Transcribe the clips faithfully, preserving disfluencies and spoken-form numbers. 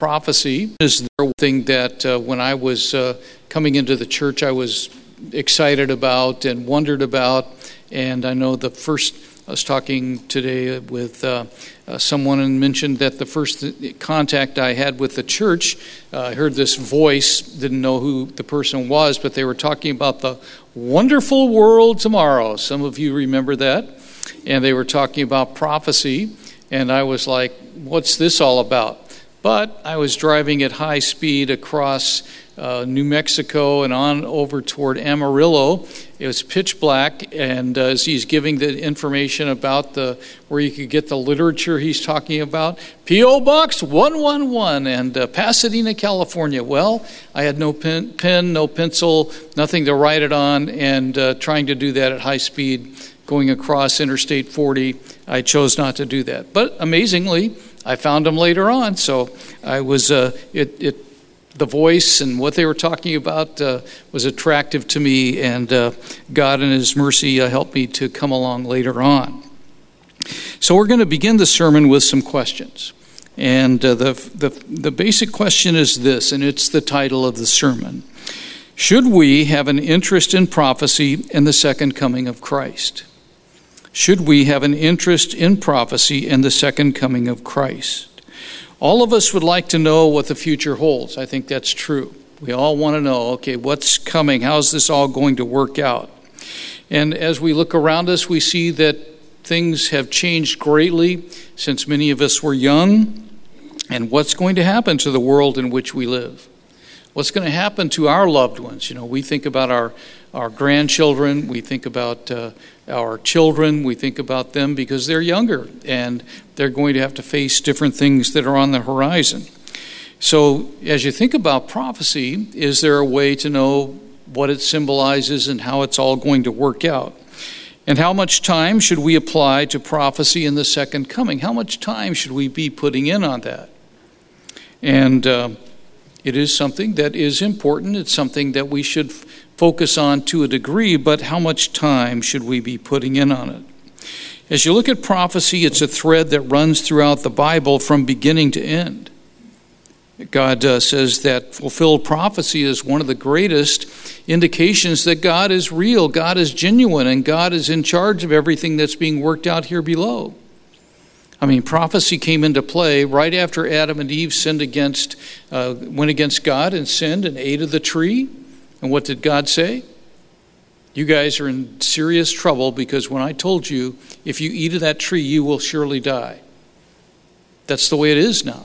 prophecy is the thing that uh, when I was uh, coming into the church, I was excited about and wondered about. And I know the first, I was talking today with uh, uh, someone and mentioned that the first contact I had with the church, uh, I heard this voice, didn't know who the person was, but they were talking about the wonderful world tomorrow. Some of you remember that. And they were talking about prophecy. And I was like, what's this all about? But I was driving at high speed across uh, New Mexico and on over toward Amarillo. It was pitch black, and uh, as he's giving the information about the where you could get the literature he's talking about, P O Box one one one and uh, Pasadena, California. Well, I had no pen, pen, no pencil, nothing to write it on, and uh, trying to do that at high speed, going across Interstate forty, I chose not to do that. But amazingly, I found him later on, so I was uh, it, it the voice and what they were talking about uh, was attractive to me, and uh, God in His mercy uh, helped me to come along later on. So we're going to begin the sermon with some questions, and uh, the the the basic question is this, and it's the title of the sermon: should we have an interest in prophecy and the second coming of Christ? Should we have an interest in prophecy and the second coming of Christ? All of us would like to know what the future holds. I think that's true. We all want to know, okay, what's coming? How's this all going to work out? And as we look around us, we see that things have changed greatly since many of us were young. And what's going to happen to the world in which we live? What's going to happen to our loved ones? You know, we think about our, our grandchildren, we think about uh, our children, we think about them because they're younger and they're going to have to face different things that are on the horizon. So as you think about prophecy, is there a way to know what it symbolizes and how it's all going to work out? And how much time should we apply to prophecy in the second coming? How much time should we be putting in on that? And uh, it is something that is important. It's something that we should f- focus on to a degree, but how much time should we be putting in on it? As you look at prophecy, it's a thread that runs throughout the Bible from beginning to end. God uh, says that fulfilled prophecy is one of the greatest indications that God is real, God is genuine, and God is in charge of everything that's being worked out here below. I mean, prophecy came into play right after Adam and Eve sinned against, uh, went against God and sinned and ate of the tree. And what did God say? You guys are in serious trouble because when I told you, if you eat of that tree, you will surely die. That's the way it is now.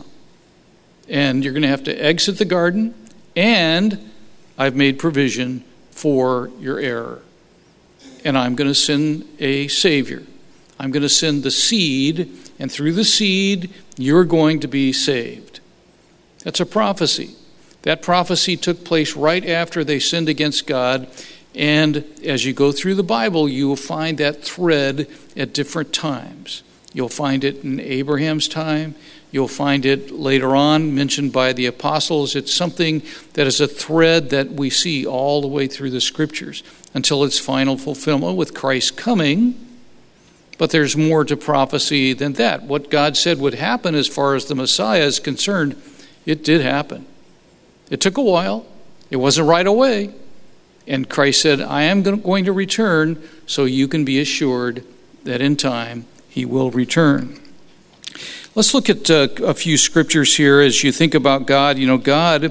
And you're going to have to exit the garden, and I've made provision for your error. And I'm going to send a Savior. I'm going to send the seed, and through the seed, you're going to be saved. That's a prophecy. That prophecy took place right after they sinned against God. And as you go through the Bible, you will find that thread at different times. You'll find it in Abraham's time. You'll find it later on mentioned by the apostles. It's something that is a thread that we see all the way through the Scriptures until its final fulfillment with Christ coming. But there's more to prophecy than that. What God said would happen as far as the Messiah is concerned, it did happen. It took a while. It wasn't right away. And Christ said, I am going to return, so you can be assured that in time He will return. Let's look at uh, a few scriptures here as you think about God. You know, God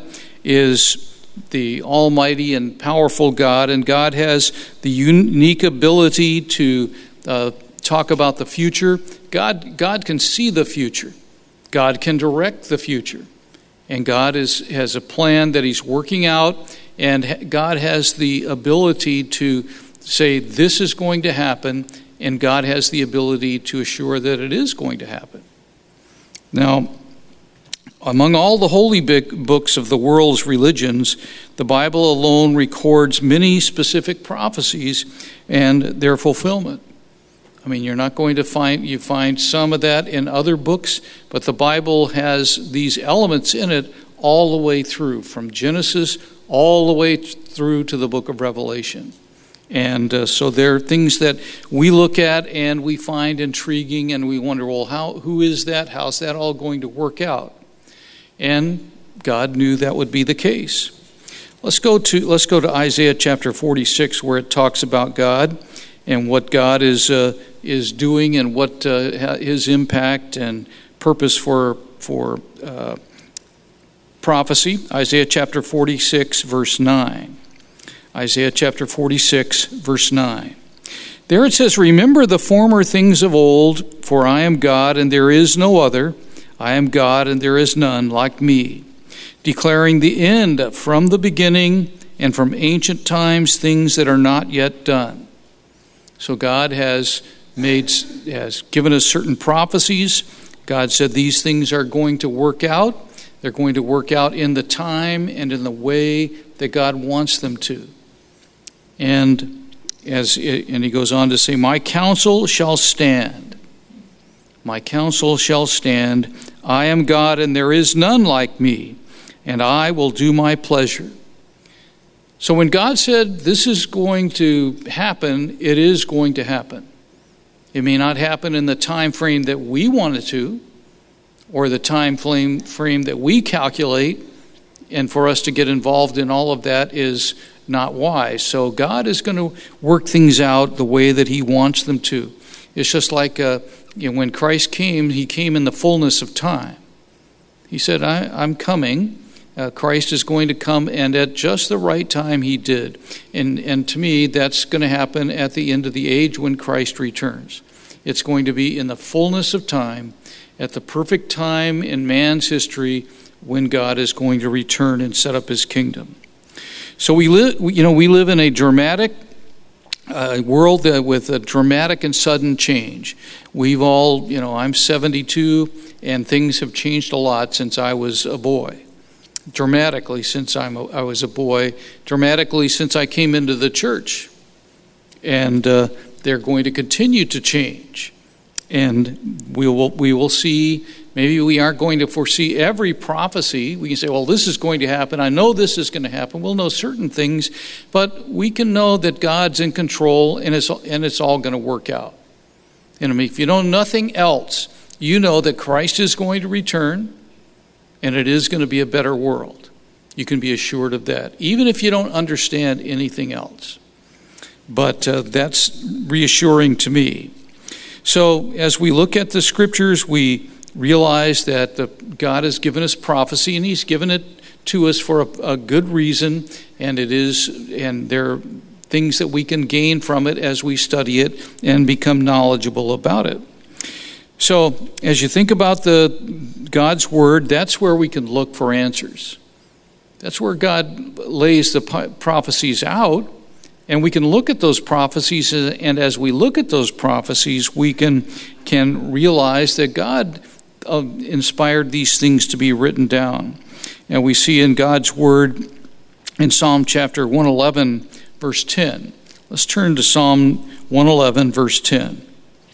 is the almighty and powerful God, and God has the unique ability to uh, talk about the future. God, God can see the future. God can direct the future. And God is, has a plan that He's working out, and God has the ability to say this is going to happen, and God has the ability to assure that it is going to happen. Now, among all the holy books of the world's religions, the Bible alone records many specific prophecies and their fulfillment. I mean, you're not going to find, you find some of that in other books, but the Bible has these elements in it all the way through, from Genesis all the way through to the book of Revelation. And uh, so there are things that we look at and we find intriguing, and we wonder, well, how, who is that? How's that all going to work out? And God knew that would be the case. Let's go to let's go to Isaiah chapter forty-six, where it talks about God and what God is uh, is doing and what uh, his impact and purpose for for uh, prophecy. Isaiah chapter forty-six, verse nine. Isaiah chapter forty-six, verse nine. There it says, "Remember the former things of old, for I am God and there is no other. I am God and there is none like me, declaring the end from the beginning and from ancient times things that are not yet done." So God has made has given us certain prophecies. God said these things are going to work out. They're going to work out in the time and in the way that God wants them to. And as it, and he goes on to say, "My counsel shall stand. My counsel shall stand. I am God and there is none like me, and I will do my pleasure." So when God said this is going to happen, it is going to happen. It may not happen in the time frame that we want it to, or the time frame frame that we calculate, and for us to get involved in all of that is not wise. So God is going to work things out the way that he wants them to. It's just like uh, you know, when Christ came, he came in the fullness of time. He said, I, I'm coming. Uh, Christ is going to come, and at just the right time he did. And, and to me, that's going to happen at the end of the age when Christ returns. It's going to be in the fullness of time, at the perfect time in man's history when God is going to return and set up his kingdom. So we live, you know, we live in a dramatic uh, world uh, with a dramatic and sudden change. We've all, you know, I'm seventy-two, and things have changed a lot since I was a boy. Dramatically since I'm a, I was a boy. Dramatically since I came into the church. And uh, they're going to continue to change. And we will we will see, maybe we aren't going to foresee every prophecy. We can say, well, this is going to happen. I know this is going to happen. We'll know certain things, but we can know that God's in control, and it's, and it's all going to work out. And I mean, if you know nothing else, you know that Christ is going to return, and it is going to be a better world. You can be assured of that, even if you don't understand anything else. But uh, that's reassuring to me. So as we look at the scriptures, we realize that the, God has given us prophecy, and he's given it to us for a, a good reason, and it is, and there are things that we can gain from it as we study it and become knowledgeable about it. So as you think about the God's word, that's where we can look for answers. That's where God lays the prophecies out. And we can look at those prophecies, and as we look at those prophecies, we can can realize that God uh, inspired these things to be written down. And we see in God's word in Psalm chapter one eleven, verse ten. Let's turn to Psalm one eleven, verse ten.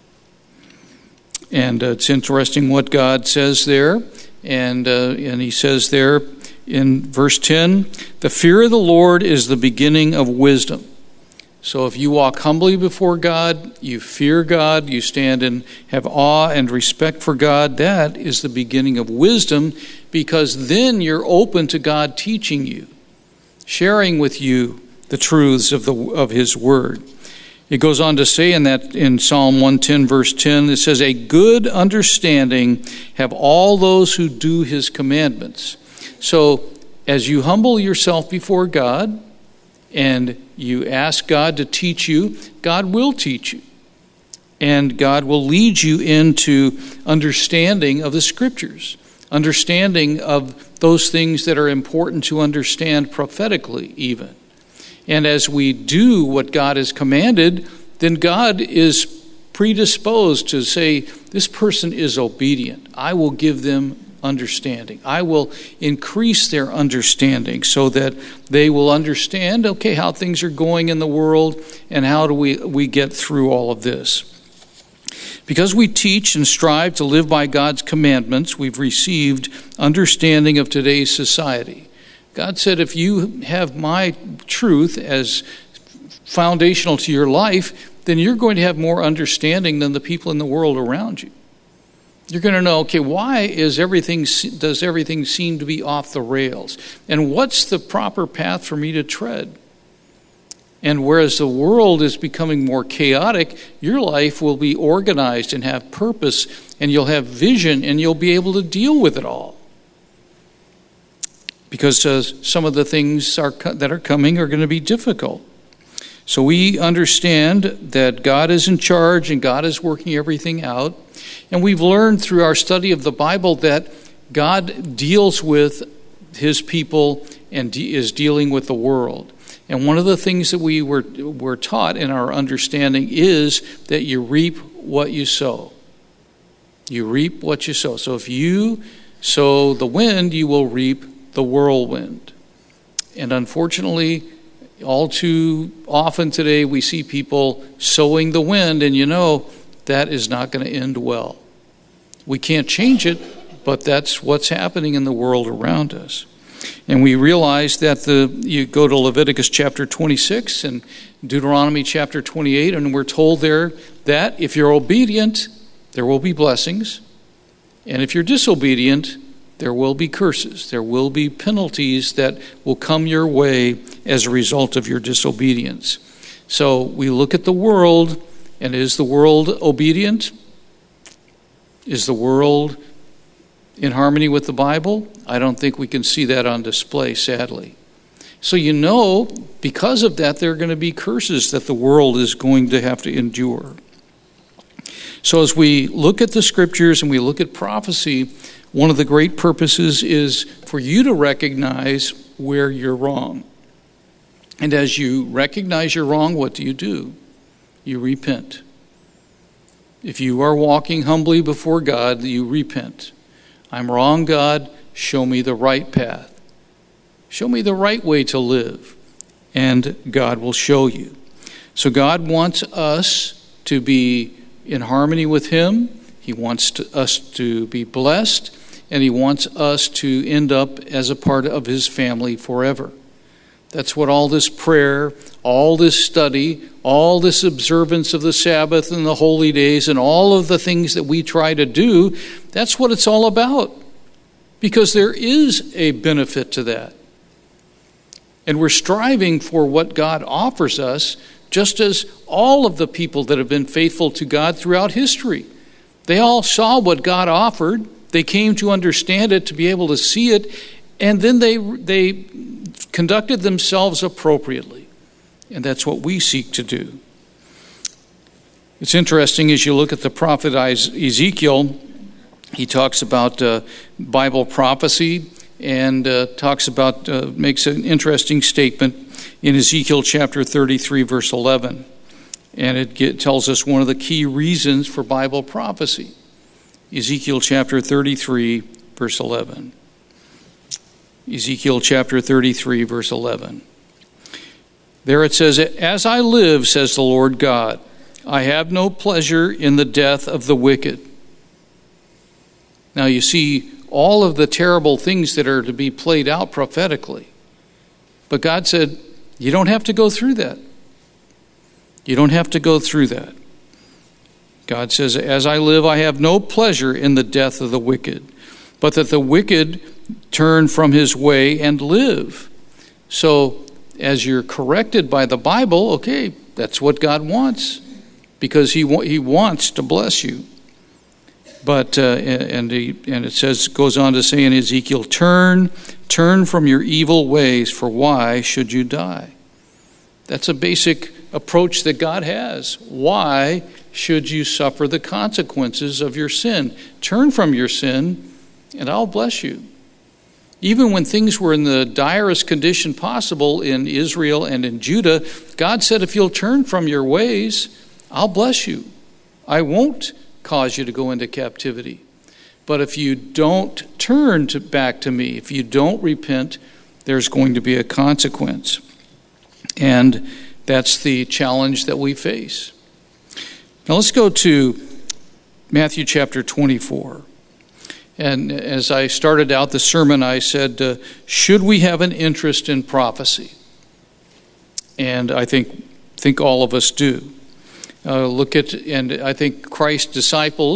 And uh, it's interesting what God says there. And uh, and he says there in verse ten, "The fear of the Lord is the beginning of wisdom." So if you walk humbly before God, you fear God, you stand and have awe and respect for God, that is the beginning of wisdom, because then you're open to God teaching you, sharing with you the truths of the of his word. It goes on to say in that in Psalm one ten, verse ten, it says, "A good understanding have all those who do his commandments." So as you humble yourself before God, and you ask God to teach you, God will teach you. And God will lead you into understanding of the scriptures, understanding of those things that are important to understand prophetically even. And as we do what God has commanded, then God is predisposed to say, this person is obedient. I will give them understanding. I will increase their understanding so that they will understand, okay, how things are going in the world and how do we, we get through all of this. Because we teach and strive to live by God's commandments, we've received understanding of today's society. God said, if you have my truth as foundational to your life, then you're going to have more understanding than the people in the world around you. You're going to know, okay, why is everything does everything seem to be off the rails? And what's the proper path for me to tread? And whereas the world is becoming more chaotic, your life will be organized and have purpose, and you'll have vision, and you'll be able to deal with it all. Because uh, some of the things are, that are coming are going to be difficult. So we understand that God is in charge and God is working everything out. And we've learned through our study of the Bible that God deals with his people and de- is dealing with the world. And one of the things that we were, were taught in our understanding is that you reap what you sow. You reap what you sow. So if you sow the wind, you will reap the whirlwind. And unfortunately, all too often today, we see people sowing the wind, and you know that is not going to end well. We can't change it, but that's what's happening in the world around us. And we realize that the you go to Leviticus chapter twenty-six and Deuteronomy chapter twenty-eight, and we're told there that if you're obedient, there will be blessings, and if you're disobedient, there will be curses. There will be penalties that will come your way as a result of your disobedience. So we look at the world, and is the world obedient? Is the world in harmony with the Bible? I don't think we can see that on display, sadly. So you know, because of that, there are going to be curses that the world is going to have to endure. So as we look at the scriptures and we look at prophecy, one of the great purposes is for you to recognize where you're wrong. And as you recognize you're wrong, what do you do? You repent. If you are walking humbly before God, you repent. I'm wrong, God. Show me the right path. Show me the right way to live. And God will show you. So God wants us to be in harmony with him. He wants to, us to be blessed. And he wants us to end up as a part of his family forever. That's what all this prayer, all this study, all this observance of the Sabbath and the holy days and all of the things that we try to do, that's what it's all about. Because there is a benefit to that. And we're striving for what God offers us, just as all of the people that have been faithful to God throughout history. They all saw what God offered. They came to understand it, to be able to see it, and then they they conducted themselves appropriately. And that's what we seek to do. It's interesting as you look at the prophet Ezekiel, he talks about uh, Bible prophecy and uh, talks about, uh, makes an interesting statement in Ezekiel chapter thirty-three, verse eleven. And it get, tells us one of the key reasons for Bible prophecy. Ezekiel chapter thirty-three, verse eleven. Ezekiel chapter thirty-three, verse eleven. There it says, "As I live, says the Lord God, I have no pleasure in the death of the wicked." Now you see all of the terrible things that are to be played out prophetically. But God said, you don't have to go through that. You don't have to go through that. God says, "As I live, I have no pleasure in the death of the wicked, but that the wicked turn from his way and live." So as you're corrected by the Bible, okay, that's what God wants, because he he wants to bless you. But uh, and he, and it says, goes on to say in Ezekiel, turn, turn from your evil ways, for why should you die? That's a basic approach that God has. Why should you suffer the consequences of your sin? Turn from your sin, and I'll bless you. Even when things were in the direst condition possible in Israel and in Judah, God said, if you'll turn from your ways, I'll bless you. I won't cause you to go into captivity. But if you don't turn to, back to me, if you don't repent, there's going to be a consequence. And that's the challenge that we face. Now let's go to Matthew chapter twenty-four. And as I started out the sermon, I said, uh, should we have an interest in prophecy? And I think think all of us do. Uh, look at, and I think Christ's disciples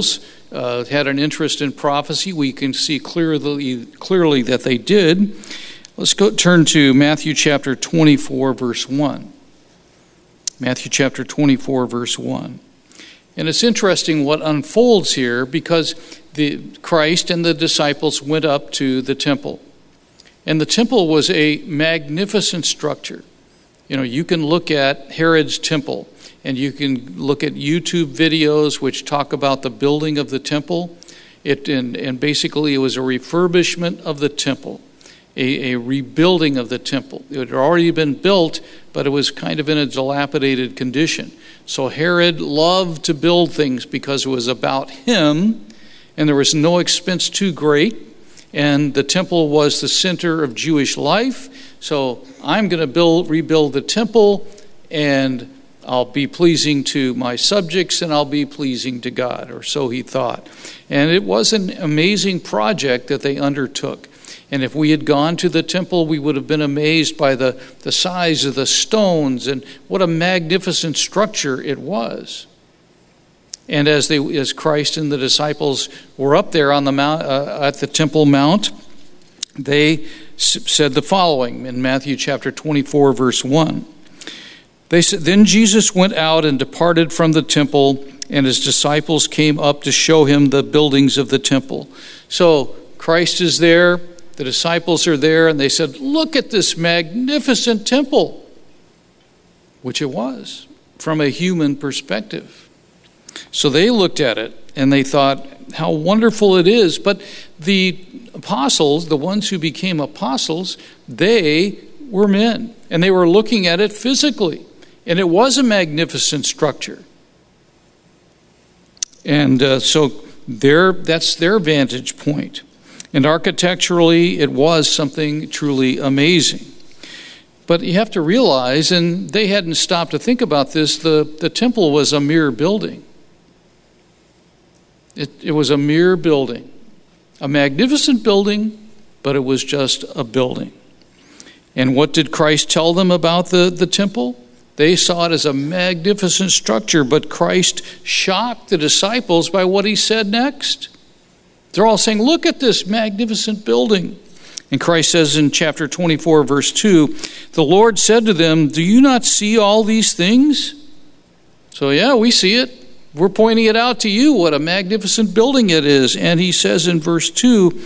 uh, had an interest in prophecy. We can see clearly, clearly that they did. Let's go turn to Matthew chapter twenty-four, verse one. Matthew chapter twenty-four, verse one. And it's interesting what unfolds here, because the Christ and the disciples went up to the temple. And the temple was a magnificent structure. You know, you can look at Herod's temple, and you can look at YouTube videos which talk about the building of the temple. It and, and basically it was a refurbishment of the temple, a, a rebuilding of the temple. It had already been built, but it was kind of in a dilapidated condition. So Herod loved to build things because it was about him, and there was no expense too great. And the temple was the center of Jewish life. So I'm going to build, rebuild the temple, and I'll be pleasing to my subjects, and I'll be pleasing to God, or so he thought. And it was an amazing project that they undertook. And if we had gone to the temple, we would have been amazed by the, the size of the stones and what a magnificent structure it was. And as they, as Christ and the disciples were up there on the mount, uh, at the Temple Mount, they s- said the following in Matthew chapter twenty-four, verse one. They said, "Then Jesus went out and departed from the temple, and his disciples came up to show him the buildings of the temple." So Christ is there, the disciples are there, and they said, "Look at this magnificent temple," which it was from a human perspective. So they looked at it and they thought how wonderful it is. But the apostles, the ones who became apostles, they were men, and they were looking at it physically. And it was a magnificent structure. And uh, so their, that's their vantage point. And architecturally, it was something truly amazing. But you have to realize, and they hadn't stopped to think about this, the, the temple was a mere building. It, it was a mere building, a magnificent building, but it was just a building. And what did Christ tell them about the, the temple? They saw it as a magnificent structure, but Christ shocked the disciples by what he said next. They're all saying, "Look at this magnificent building." And Christ says in chapter twenty-four, verse two, "The Lord said to them, 'Do you not see all these things?'" So yeah, we see it. We're pointing it out to you, what a magnificent building it is. And he says in verse two,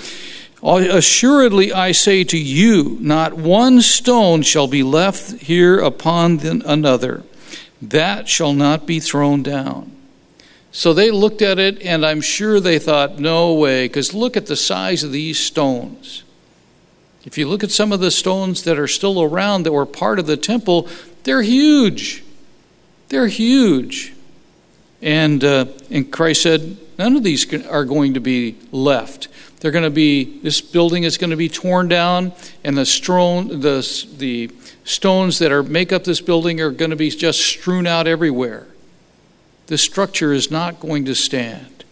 "Assuredly I say to you, not one stone shall be left here upon another. That shall not be thrown down." So they looked at it, and I'm sure they thought, no way, because look at the size of these stones. If you look at some of the stones that are still around that were part of the temple, they're huge. They're huge. And uh, and Christ said, none of these are going to be left. They're going to be, this building is going to be torn down, and the stone, the the stones that are make up this building are going to be just strewn out everywhere. This structure is not going to stand.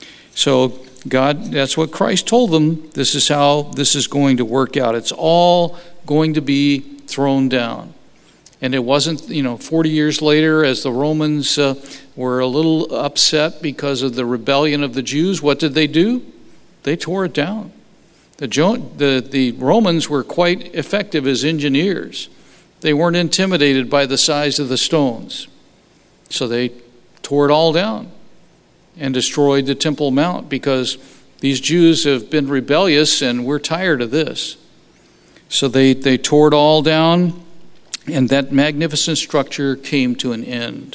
So God, that's what Christ told them. This is how this is going to work out. It's all going to be thrown down. And it wasn't, you know, forty years later, as the Romans uh, were a little upset because of the rebellion of the Jews, what did they do? They tore it down. The, the, the Romans were quite effective as engineers. They weren't intimidated by the size of the stones. So they tore it all down and destroyed the Temple Mount, because these Jews have been rebellious and we're tired of this. So they, they tore it all down, and that magnificent structure came to an end.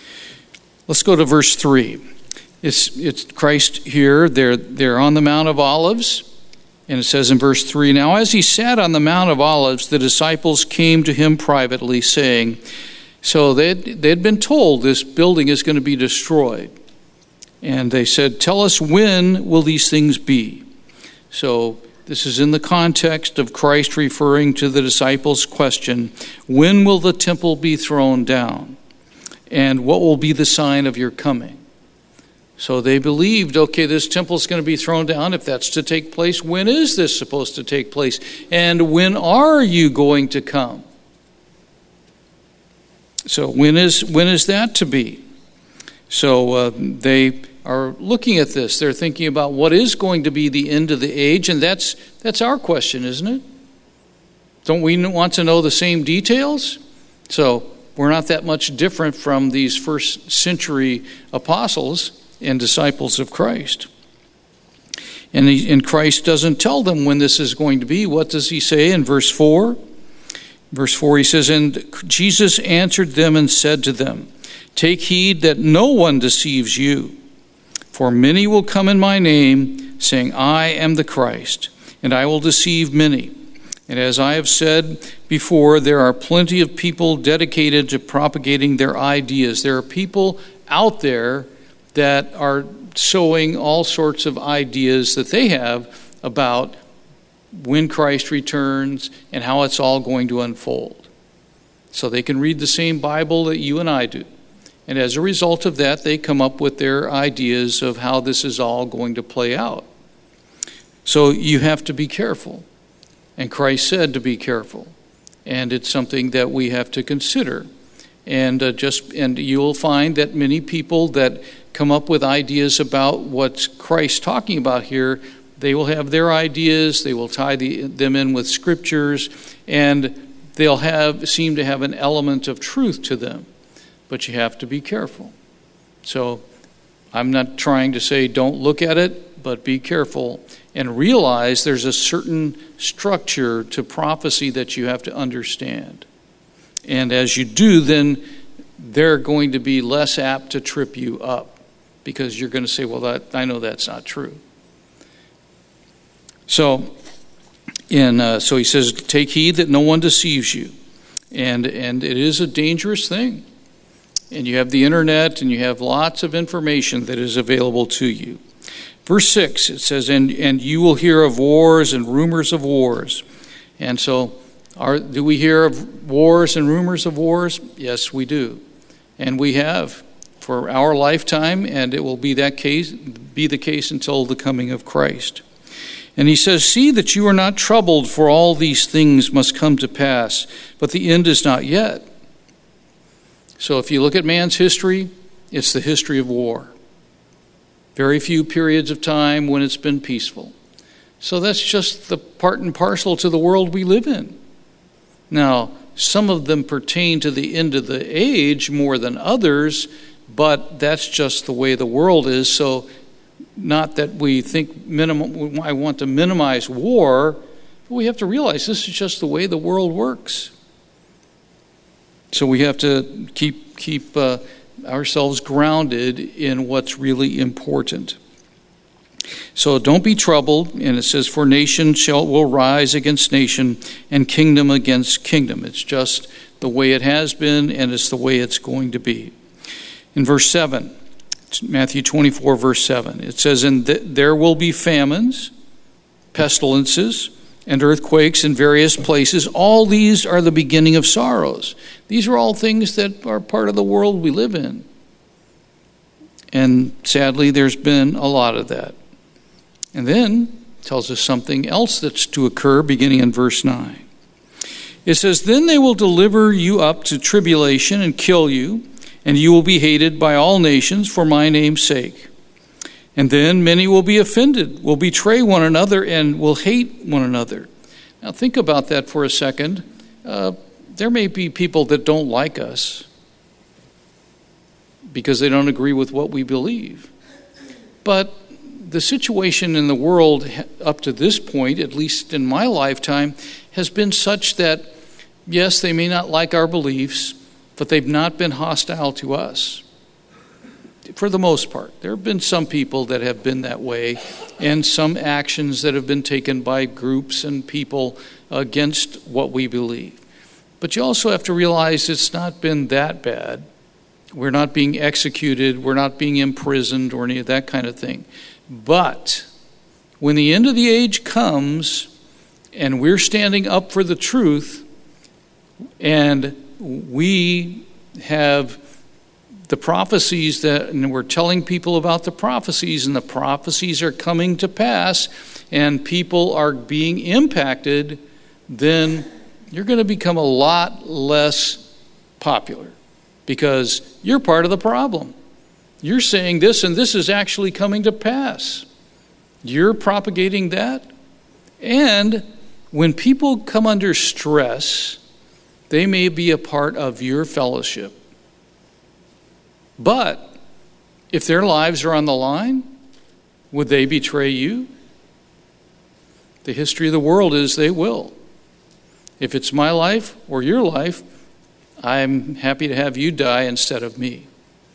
Let's go to verse three. It's, it's Christ here. They're, they're on the Mount of Olives. And it says in verse three, "Now as he sat on the Mount of Olives, the disciples came to him privately, saying," so they'd, they'd been told this building is going to be destroyed. And they said, "Tell us, when will these things be?" So this is in the context of Christ referring to the disciples' question, when will the temple be thrown down? And what will be the sign of your coming? So they believed, okay, this temple is going to be thrown down. If that's to take place, when is this supposed to take place? And when are you going to come? So when is when is that to be? So uh, they are looking at this. They're thinking about what is going to be the end of the age, and that's that's our question, isn't it? Don't we want to know the same details? So we're not that much different from these first century apostles and disciples of Christ. And, he, and Christ doesn't tell them when this is going to be. What does he say in verse four? Verse four, he says, "And Jesus answered them and said to them, 'Take heed that no one deceives you. For many will come in my name, saying, I am the Christ, and I will deceive many. And as I have said before, there are plenty of people dedicated to propagating their ideas.'" There are people out there that are sowing all sorts of ideas that they have about when Christ returns and how it's all going to unfold. So they can read the same Bible that you and I do. And as a result of that, they come up with their ideas of how this is all going to play out. So you have to be careful. And Christ said to be careful. And it's something that we have to consider. And uh, just and you'll find that many people that come up with ideas about what Christ's talking about here, they will have their ideas, they will tie the, them in with scriptures, and they'll have seem to have an element of truth to them. But you have to be careful. So I'm not trying to say don't look at it, but be careful and realize there's a certain structure to prophecy that you have to understand. And as you do, then they're going to be less apt to trip you up because you're going to say, well, that, I know that's not true. So, in, uh, so he says, take heed that no one deceives you. And, and it is a dangerous thing. And you have the internet and you have lots of information that is available to you. Verse six, it says, and, and you will hear of wars and rumors of wars. And so, are, do we hear of wars and rumors of wars? Yes, we do. And we have for our lifetime, and it will be that case, be the case until the coming of Christ. And he says, see that you are not troubled, for all these things must come to pass, but the end is not yet. So if you look at man's history, it's the history of war. Very few periods of time when it's been peaceful. So that's just the part and parcel to the world we live in. Now, some of them pertain to the end of the age more than others, but that's just the way the world is. So not that we think minimum, I want to minimize war, but we have to realize this is just the way the world works. So we have to keep keep uh, ourselves grounded in what's really important. So don't be troubled, and it says, for nation shall will rise against nation, and kingdom against kingdom. It's just the way it has been, and it's the way it's going to be. In verse seven, Matthew twenty-four, verse seven, it says, and th- there will be famines, pestilences, and earthquakes in various places. All these are the beginning of sorrows. These are all things that are part of the world we live in. And sadly, there's been a lot of that. And then it tells us something else that's to occur beginning in verse nine. It says, then they will deliver you up to tribulation and kill you, and you will be hated by all nations for my name's sake. And then many will be offended, will betray one another, and will hate one another. Now think about that for a second. Uh, there may be people that don't like us because they don't agree with what we believe. But the situation in the world up to this point, at least in my lifetime, has been such that, yes, they may not like our beliefs, but they've not been hostile to us. For the most part. There have been some people that have been that way, and some actions that have been taken by groups and people against what we believe. But you also have to realize it's not been that bad. We're not being executed, we're not being imprisoned or any of that kind of thing. But when the end of the age comes and we're standing up for the truth, and we have the prophecies that, and we're telling people about the prophecies, and the prophecies are coming to pass, and people are being impacted, then you're going to become a lot less popular because you're part of the problem. You're saying this, and this is actually coming to pass. You're propagating that. And when people come under stress, they may be a part of your fellowship. But if their lives are on the line, would they betray you? The history of the world is they will. If it's my life or your life, I'm happy to have you die instead of me.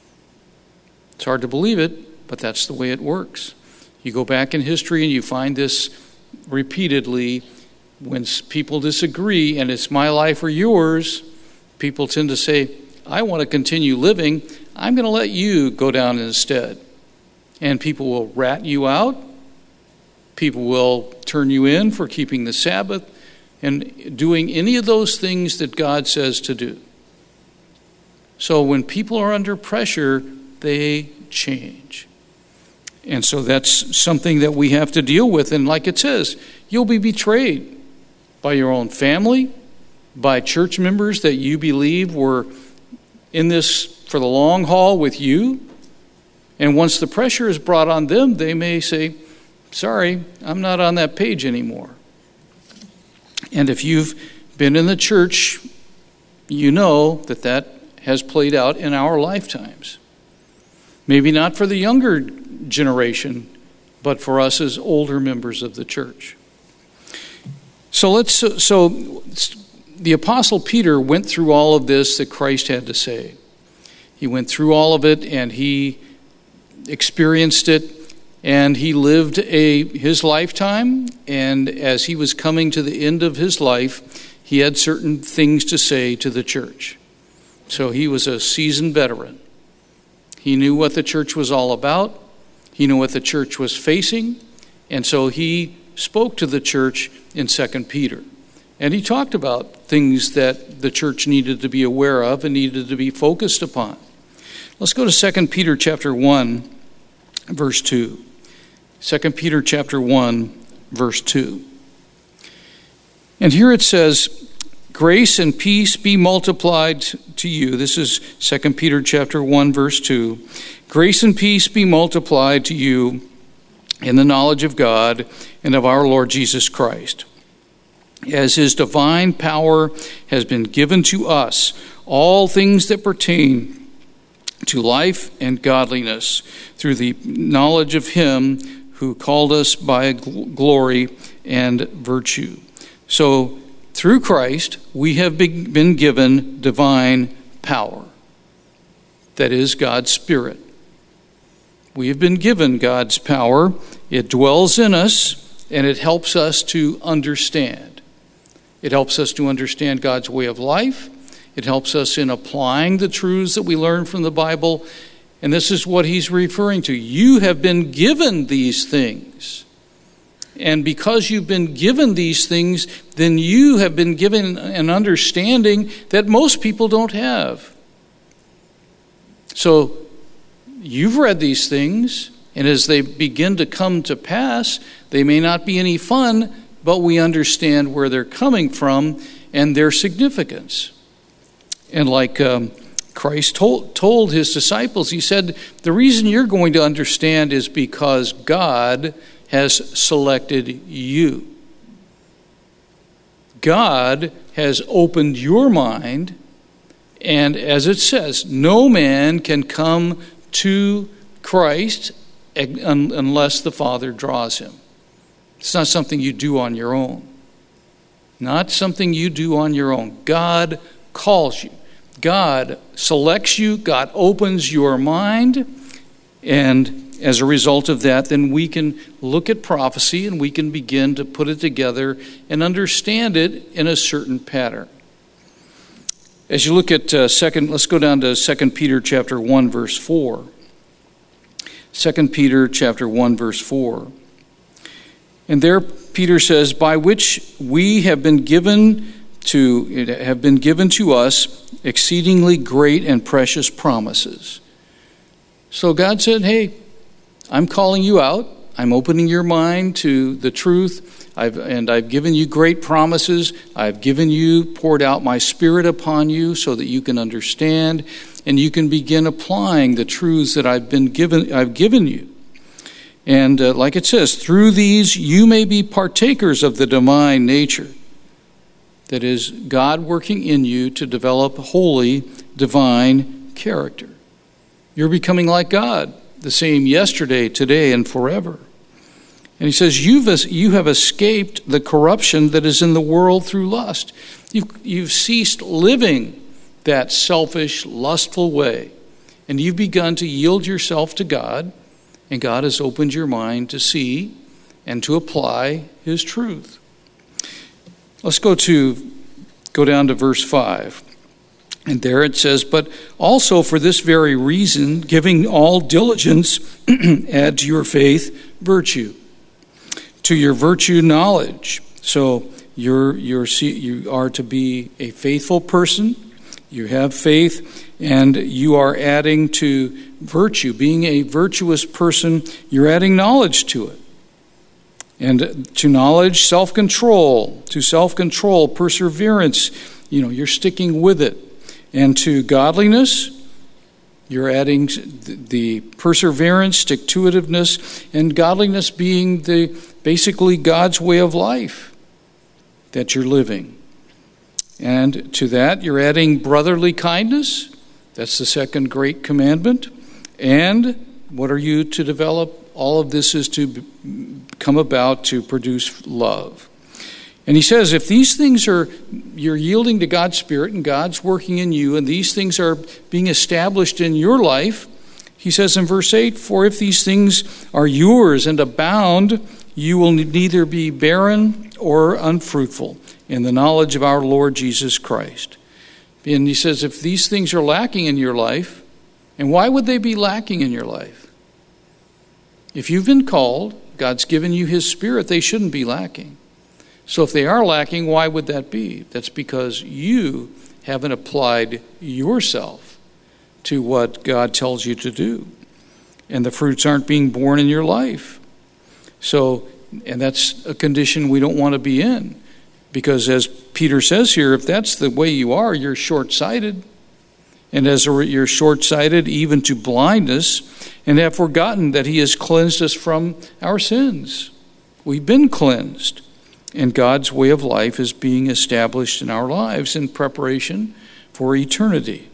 It's hard to believe it, but that's the way it works. You go back in history and you find this repeatedly. When people disagree and it's my life or yours, people tend to say, I want to continue living. I'm going to let you go down instead. And people will rat you out. People will turn you in for keeping the Sabbath and doing any of those things that God says to do. So when people are under pressure, they change. And so that's something that we have to deal with. And like it says, you'll be betrayed by your own family, by church members that you believe were in this for the long haul with you. And once the pressure is brought on them, they may say, sorry, I'm not on that page anymore. And if you've been in the church, you know that that has played out in our lifetimes. Maybe not for the younger generation, but for us as older members of the church. So let's so the Apostle Peter went through all of this that Christ had to say. He went through all of it and he experienced it, and he lived a his lifetime, and as he was coming to the end of his life, he had certain things to say to the church. So he was a seasoned veteran. He knew what the church was all about. He knew what the church was facing, and so he spoke to the church in Second Peter. And he talked about things that the church needed to be aware of and needed to be focused upon. Let's go to Second Peter chapter one, verse two. Second Peter chapter one, verse two. And here it says, grace and peace be multiplied to you. This is Second Peter chapter one, verse two. Grace and peace be multiplied to you in the knowledge of God and of our Lord Jesus Christ, as his divine power has been given to us, all things that pertain to life and godliness, through the knowledge of him who called us by glory and virtue. So, through Christ, we have been given divine power. That is God's Spirit. We have been given God's power. It dwells in us, and it helps us to understand. It helps us to understand God's way of life. It helps us in applying the truths that we learn from the Bible. And this is what he's referring to. You have been given these things. And because you've been given these things, then you have been given an understanding that most people don't have. So you've read these things, and as they begin to come to pass, they may not be any fun, but we understand where they're coming from and their significance. And like um, Christ told, told his disciples, he said, the reason you're going to understand is because God has selected you. God has opened your mind, and as it says, no man can come to Christ unless the Father draws him. It's not something you do on your own. Not something you do on your own. God calls you. God selects you. God opens your mind. And as a result of that, then we can look at prophecy and we can begin to put it together and understand it in a certain pattern. As you look at uh, second, let's go down to Second Peter chapter one, verse four. Second Peter chapter one, verse four. And there Peter says, by which we have been given to have been given to us exceedingly great and precious promises. So God said, hey, I'm calling you out. I'm opening your mind to the truth. I've, and I've given you great promises. I've given you, poured out my Spirit upon you so that you can understand. and you can begin applying the truths that I've been given, I've given you. And uh, like it says, through these you may be partakers of the divine nature. That is, God working in you to develop holy, divine character. You're becoming like God, the same yesterday, today, and forever. And he says, you've, you have escaped the corruption that is in the world through lust. You've, you've ceased living that selfish, lustful way. And you've begun to yield yourself to God, and God has opened your mind to see and to apply his truth. Let's go to go down to verse five. And there it says, but also for this very reason, giving all diligence, add to your faith virtue. To your virtue, knowledge. So you're, you're, you are to be a faithful person. You have faith, and you are adding to virtue. Being a virtuous person, you're adding knowledge to it. And to knowledge, self-control. To self-control, perseverance. You know, you're sticking with it. And to godliness, you're adding the perseverance, stick-to-itiveness, and godliness being the basically God's way of life that you're living. And to that, you're adding brotherly kindness. That's the second great commandment. And what are you to develop? All of this is to come about to produce love. And he says, if these things are, you're yielding to God's Spirit and God's working in you, and these things are being established in your life, he says in verse eight, for if these things are yours and abound, you will neither be barren or unfruitful in the knowledge of our Lord Jesus Christ. And he says, if these things are lacking in your life, and why would they be lacking in your life? If you've been called, God's given you his Spirit, they shouldn't be lacking. So if they are lacking, why would that be? That's because you haven't applied yourself to what God tells you to do. And the fruits aren't being born in your life. So, and that's a condition we don't want to be in. Because as Peter says here, if that's the way you are, you're short-sighted. And as a, you're short-sighted even to blindness, and have forgotten that he has cleansed us from our sins. We've been cleansed. And God's way of life is being established in our lives in preparation for eternity.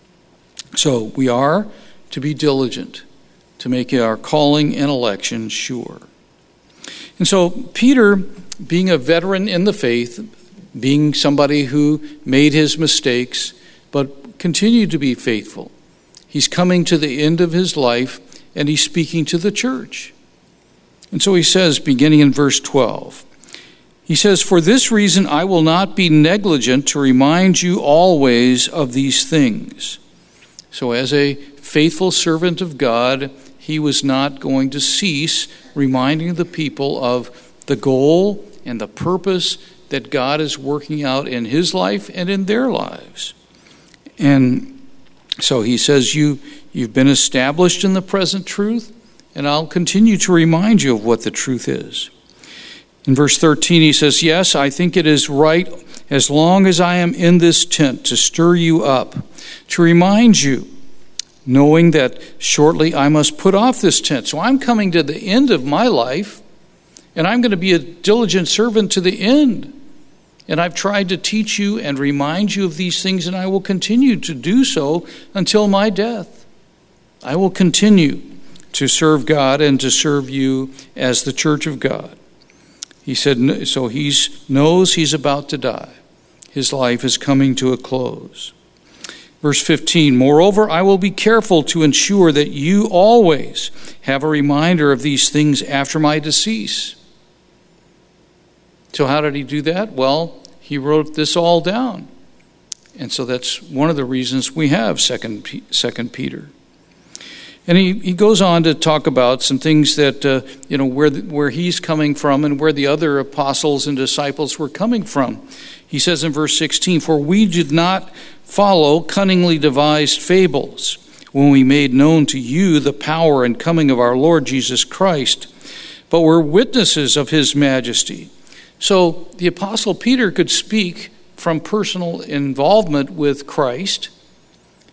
So we are to be diligent to make our calling and election sure. And so Peter, being a veteran in the faith, being somebody who made his mistakes, but continued to be faithful, he's coming to the end of his life, and he's speaking to the church. And so he says, beginning in verse twelve, he says, for this reason I will not be negligent to remind you always of these things. So as a faithful servant of God, he was not going to cease reminding the people of the goal and the purpose that God is working out in his life and in their lives. And so he says, you, you've been established in the present truth, and I'll continue to remind you of what the truth is. In verse thirteen, he says, yes, I think it is right, as long as I am in this tent, to stir you up, to remind you, knowing that shortly I must put off this tent. So I'm coming to the end of my life, and I'm going to be a diligent servant to the end. And I've tried to teach you and remind you of these things, and I will continue to do so until my death. I will continue to serve God and to serve you as the church of God. He said, so he knows he's about to die. His life is coming to a close. Verse fifteen, moreover, I will be careful to ensure that you always have a reminder of these things after my decease. So how did he do that? Well, he wrote this all down. And so that's one of the reasons we have Second Peter. And he, he goes on to talk about some things that, uh, you know, where the, where he's coming from and where the other apostles and disciples were coming from. He says in verse sixteen, for we did not follow cunningly devised fables when we made known to you the power and coming of our Lord Jesus Christ, but were witnesses of his majesty. So the Apostle Peter could speak from personal involvement with Christ,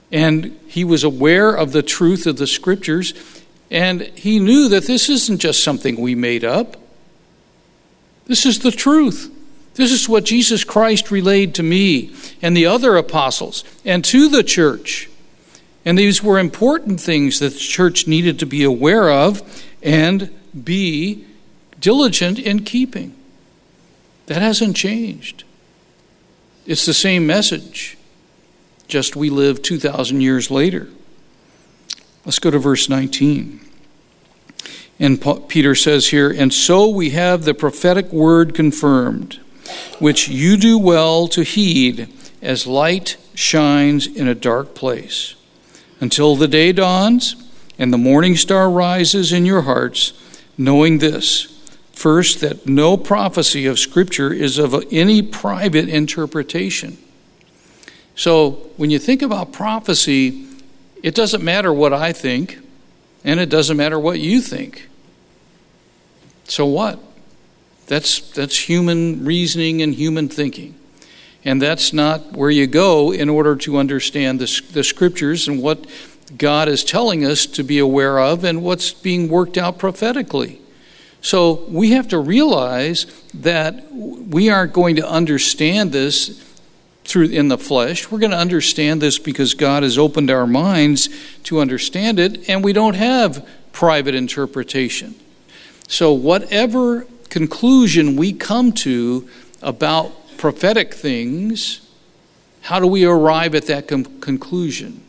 And he was aware of the truth of the Scriptures, and he knew that this isn't just something we made up. This is the truth. This is what Jesus Christ relayed to me and the other apostles and to the church. And these were important things that the church needed to be aware of and be diligent in keeping. That hasn't changed. It's the same message, just we live two thousand years later. Let's go to verse nineteen. And Peter says here, "And so we have the prophetic word confirmed, which you do well to heed, as light shines in a dark place, until the day dawns and the morning star rises in your hearts, knowing this, first, that no prophecy of Scripture is of any private interpretation." So when you think about prophecy, it doesn't matter what I think, and it doesn't matter what you think. So what? That's that's human reasoning and human thinking. And that's not where you go in order to understand the, the Scriptures and what God is telling us to be aware of and what's being worked out prophetically. So we have to realize that we aren't going to understand this through in the flesh. We're going to understand this because God has opened our minds to understand it, and we don't have private interpretation. So whatever conclusion we come to about prophetic things, how do we arrive at that com- conclusion?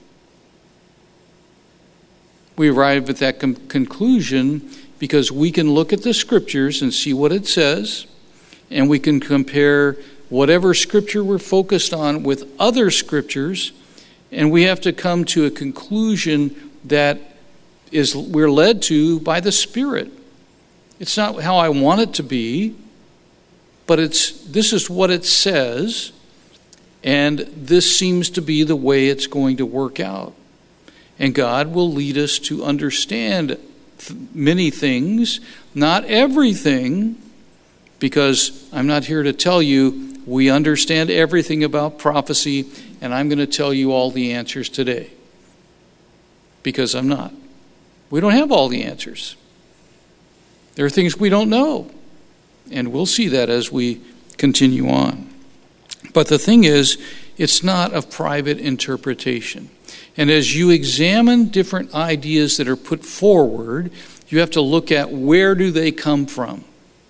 We arrive at that com- conclusion because we can look at the Scriptures and see what it says, and we can compare whatever Scripture we're focused on with other Scriptures, and we have to come to a conclusion that is we're led to by the Spirit. It's not how I want it to be, but it's this is what it says, and this seems to be the way it's going to work out. And God will lead us to understand th- many things, not everything, because I'm not here to tell you we understand everything about prophecy, and I'm going to tell you all the answers today, because I'm not. We don't have all the answers. There are things we don't know, and we'll see that as we continue on. But the thing is, it's not of private interpretation. And as you examine different ideas that are put forward, you have to look at where do they come from.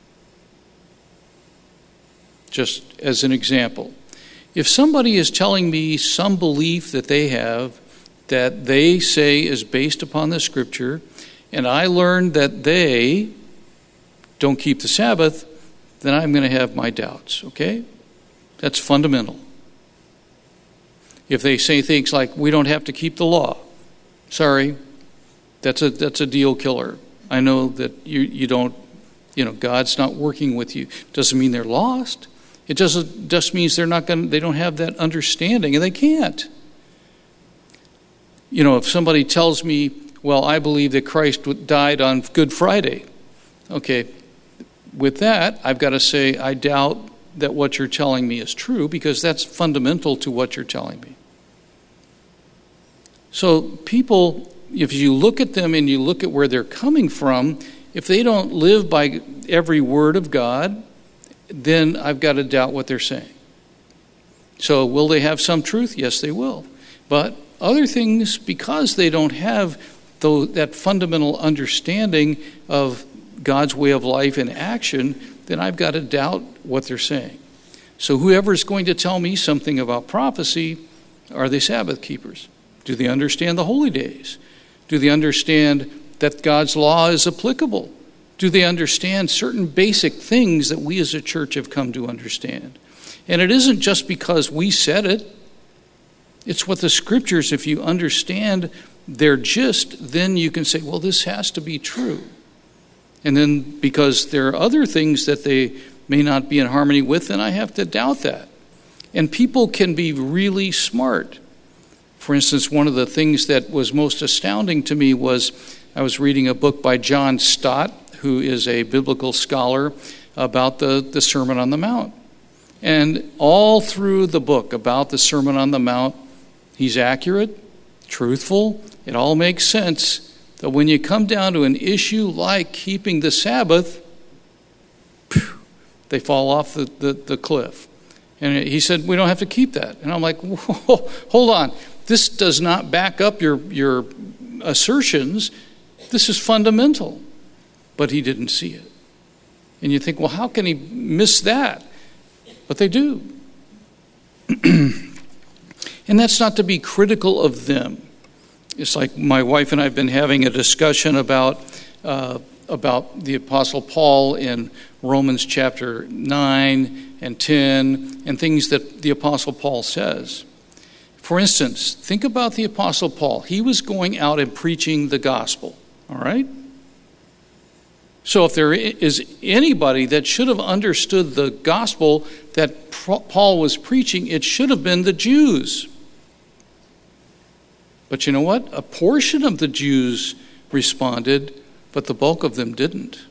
Just as an example, if somebody is telling me some belief that they have that they say is based upon the Scripture, and I learn that they don't keep the Sabbath, then I'm going to have my doubts, okay? That's fundamental. If they say things like, we don't have to keep the law, sorry, that's a that's a deal killer. I know that you you don't, you know, God's not working with you. Doesn't mean they're lost. It doesn't just means they're not going. They don't have that understanding, and they can't. You know, if somebody tells me, well, I believe that Christ died on Good Friday, okay, with that, I've got to say I doubt that what you're telling me is true, because that's fundamental to what you're telling me. So people, if you look at them and you look at where they're coming from, if they don't live by every word of God, then I've got to doubt what they're saying. So will they have some truth? Yes, they will. But other things, because they don't have though, that fundamental understanding of God's way of life in action, then I've got to doubt what they're saying. So whoever's going to tell me something about prophecy, are they Sabbath keepers? Do they understand the holy days? Do they understand that God's law is applicable? Do they understand certain basic things that we as a church have come to understand? And it isn't just because we said it. It's what the Scriptures, if you understand their gist, then you can say, well, this has to be true. And then because there are other things that they may not be in harmony with, then I have to doubt that. And people can be really smart. For instance, one of the things that was most astounding to me was I was reading a book by John Stott, who is a biblical scholar, about the, the Sermon on the Mount. And all through the book about the Sermon on the Mount, he's accurate, truthful. It all makes sense. But when you come down to an issue like keeping the Sabbath, phew, they fall off the, the, the cliff. And he said, we don't have to keep that. And I'm like, whoa, hold on. This does not back up your, your assertions. This is fundamental. But he didn't see it. And you think, well, how can he miss that? But they do. And that's not to be critical of them. It's like my wife and I have been having a discussion about uh, about the Apostle Paul in Romans chapter nine and ten and things that the Apostle Paul says. For instance, think about the Apostle Paul. He was going out and preaching the gospel, all right? So if there is anybody that should have understood the gospel that Paul was preaching, it should have been the Jews. But you know what? A portion of the Jews responded, but the bulk of them didn't.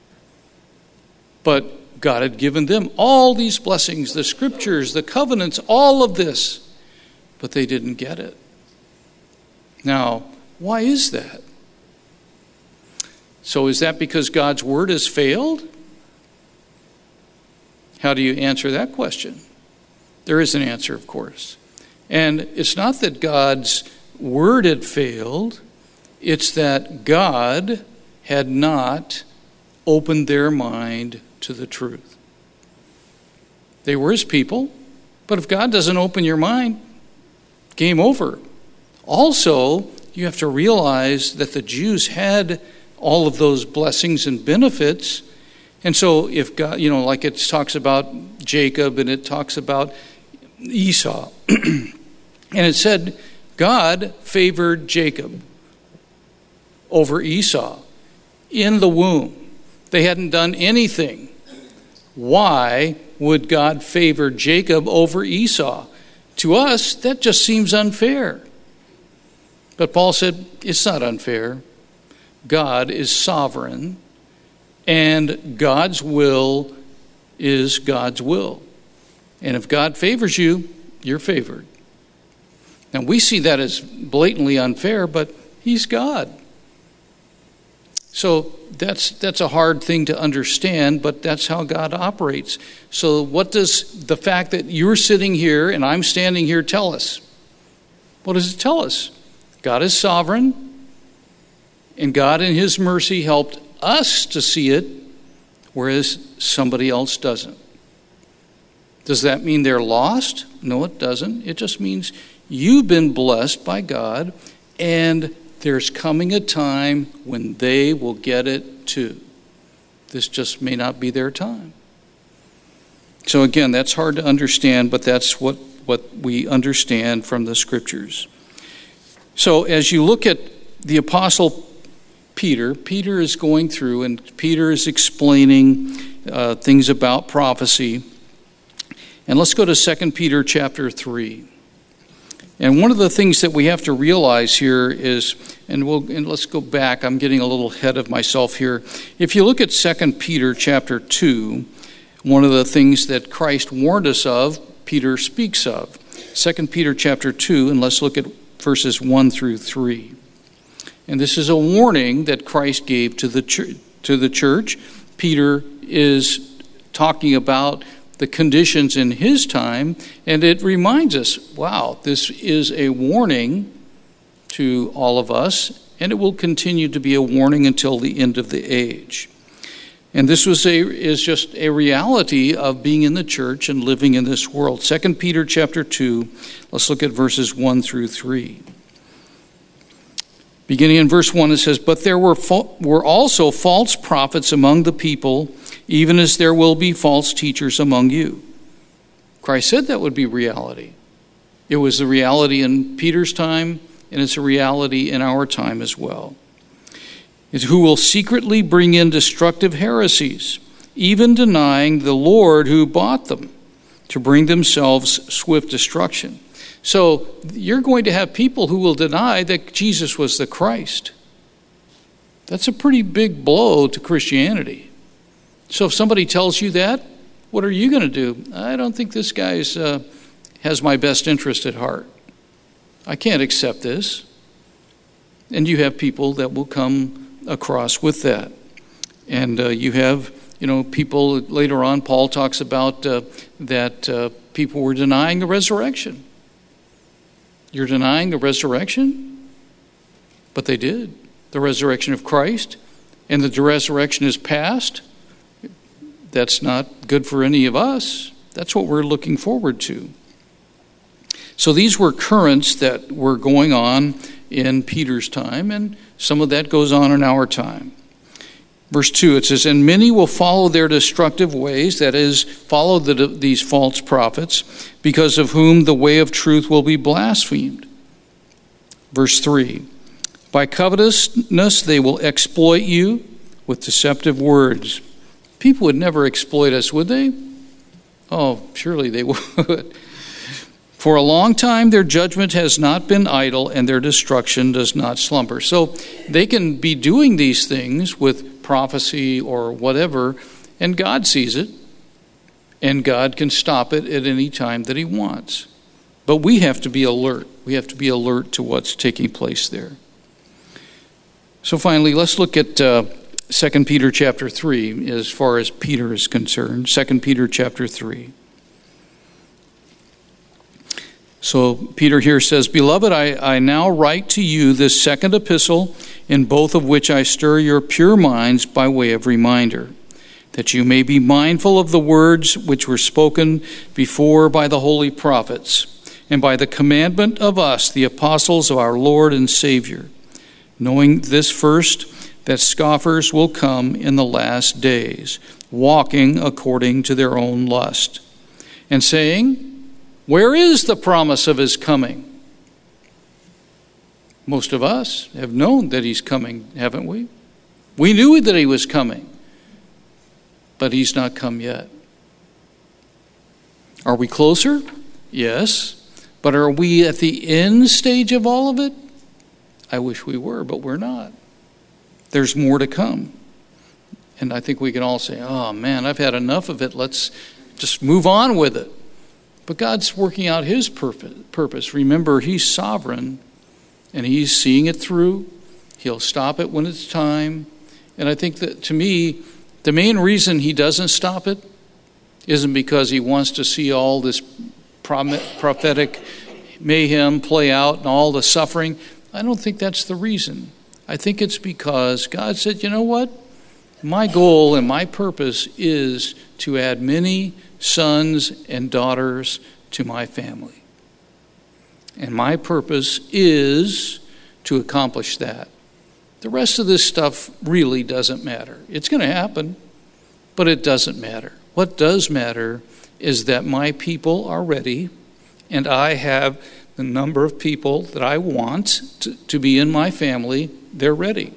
But God had given them all these blessings, the scriptures, the covenants, all of this, but they didn't get it. Now, why is that? So is that because God's word has failed? How do you answer that question? There is an answer, of course. And it's not that God's word had failed, it's that God had not opened their mind to the truth. They were his people, but if God doesn't open your mind, game over. Also, you have to realize that the Jews had all of those blessings and benefits. And so if God, you know, like it talks about Jacob and it talks about Esau. And it said God favored Jacob over Esau in the womb. They hadn't done anything. Why would God favor Jacob over Esau? To us, that just seems unfair. But Paul said, it's not unfair. God is sovereign, and God's will is God's will. And if God favors you, you're favored. Now, we see that as blatantly unfair, but he's God. So that's that's a hard thing to understand, but that's how God operates. So what does the fact that you're sitting here and I'm standing here tell us? What does it tell us? God is sovereign, and God in his mercy helped us to see it, whereas somebody else doesn't. Does that mean they're lost? No, it doesn't. It just means you've been blessed by God, and there's coming a time when they will get it too. This just may not be their time. So again, that's hard to understand, but that's what, what we understand from the scriptures. So as you look at the Apostle Peter, Peter is going through and Peter is explaining uh, things about prophecy. And let's go to Second Peter chapter three. And one of the things that we have to realize here is, and we'll and let's go back, I'm getting a little ahead of myself here. If you look at Second Peter chapter two, one of the things that Christ warned us of, Peter speaks of. Second Peter chapter two, and let's look at verses one through three. And this is a warning that Christ gave to the church. To the church. Peter is talking about the conditions in his time, and it reminds us, wow, this is a warning to all of us, and it will continue to be a warning until the end of the age. And this was a is just a reality of being in the church and living in this world. Second Peter chapter two, let's look at verses one through three. Beginning in verse one, it says, "But there were fa- were also false prophets among the people, even as there will be false teachers among you." Christ said that would be reality. It was the reality in Peter's time, and it's a reality in our time as well. "It's who will secretly bring in destructive heresies, even denying the Lord who bought them, to bring themselves swift destruction." So you're going to have people who will deny that Jesus was the Christ. That's a pretty big blow to Christianity. So if somebody tells you that, what are you going to do? I don't think this guy uh, has my best interest at heart. I can't accept this. And you have people that will come across with that. And uh, you have, you know, people later on, Paul talks about uh, that uh, people were denying the resurrection. You're denying the resurrection? But they did. The resurrection of Christ. And the resurrection is past. That's not good for any of us. That's what we're looking forward to. So these were currents that were going on in Peter's time, and some of that goes on in our time. Verse two, it says, "And many will follow their destructive ways," that is, follow the, these false prophets, "because of whom the way of truth will be blasphemed." Verse three, "By covetousness they will exploit you with deceptive words." People would never exploit us, would they? Oh, surely they would. "For a long time their judgment has not been idle, and their destruction does not slumber." So they can be doing these things with prophecy or whatever, and God sees it, and God can stop it at any time that he wants. But we have to be alert. We have to be alert to what's taking place there. So finally, let's look at uh, Second Peter chapter three as far as Peter is concerned. Second Peter chapter three. So Peter here says, "Beloved, I, I now write to you this second epistle, in both of which I stir your pure minds by way of reminder, that you may be mindful of the words which were spoken before by the holy prophets, and by the commandment of us, the apostles of our Lord and Savior, knowing this first, that scoffers will come in the last days, walking according to their own lust, and saying, 'Where is the promise of his coming?'" Most of us have known that he's coming, haven't we? We knew that he was coming, but he's not come yet. Are we closer? Yes. But are we at the end stage of all of it? I wish we were, but we're not. There's more to come. And I think we can all say, "Oh man, I've had enough of it. Let's just move on with it." But God's working out his purpose. Remember, he's sovereign, and he's seeing it through. He'll stop it when it's time. And I think that, to me, the main reason he doesn't stop it isn't because he wants to see all this prophetic mayhem play out and all the suffering. I don't think that's the reason. I think it's because God said, "You know what? My goal and my purpose is to add many sons and daughters to my family. And my purpose is to accomplish that. The rest of this stuff really doesn't matter. It's going to happen, but it doesn't matter. What does matter is that my people are ready, and I have the number of people that I want to, to be in my family. They're ready.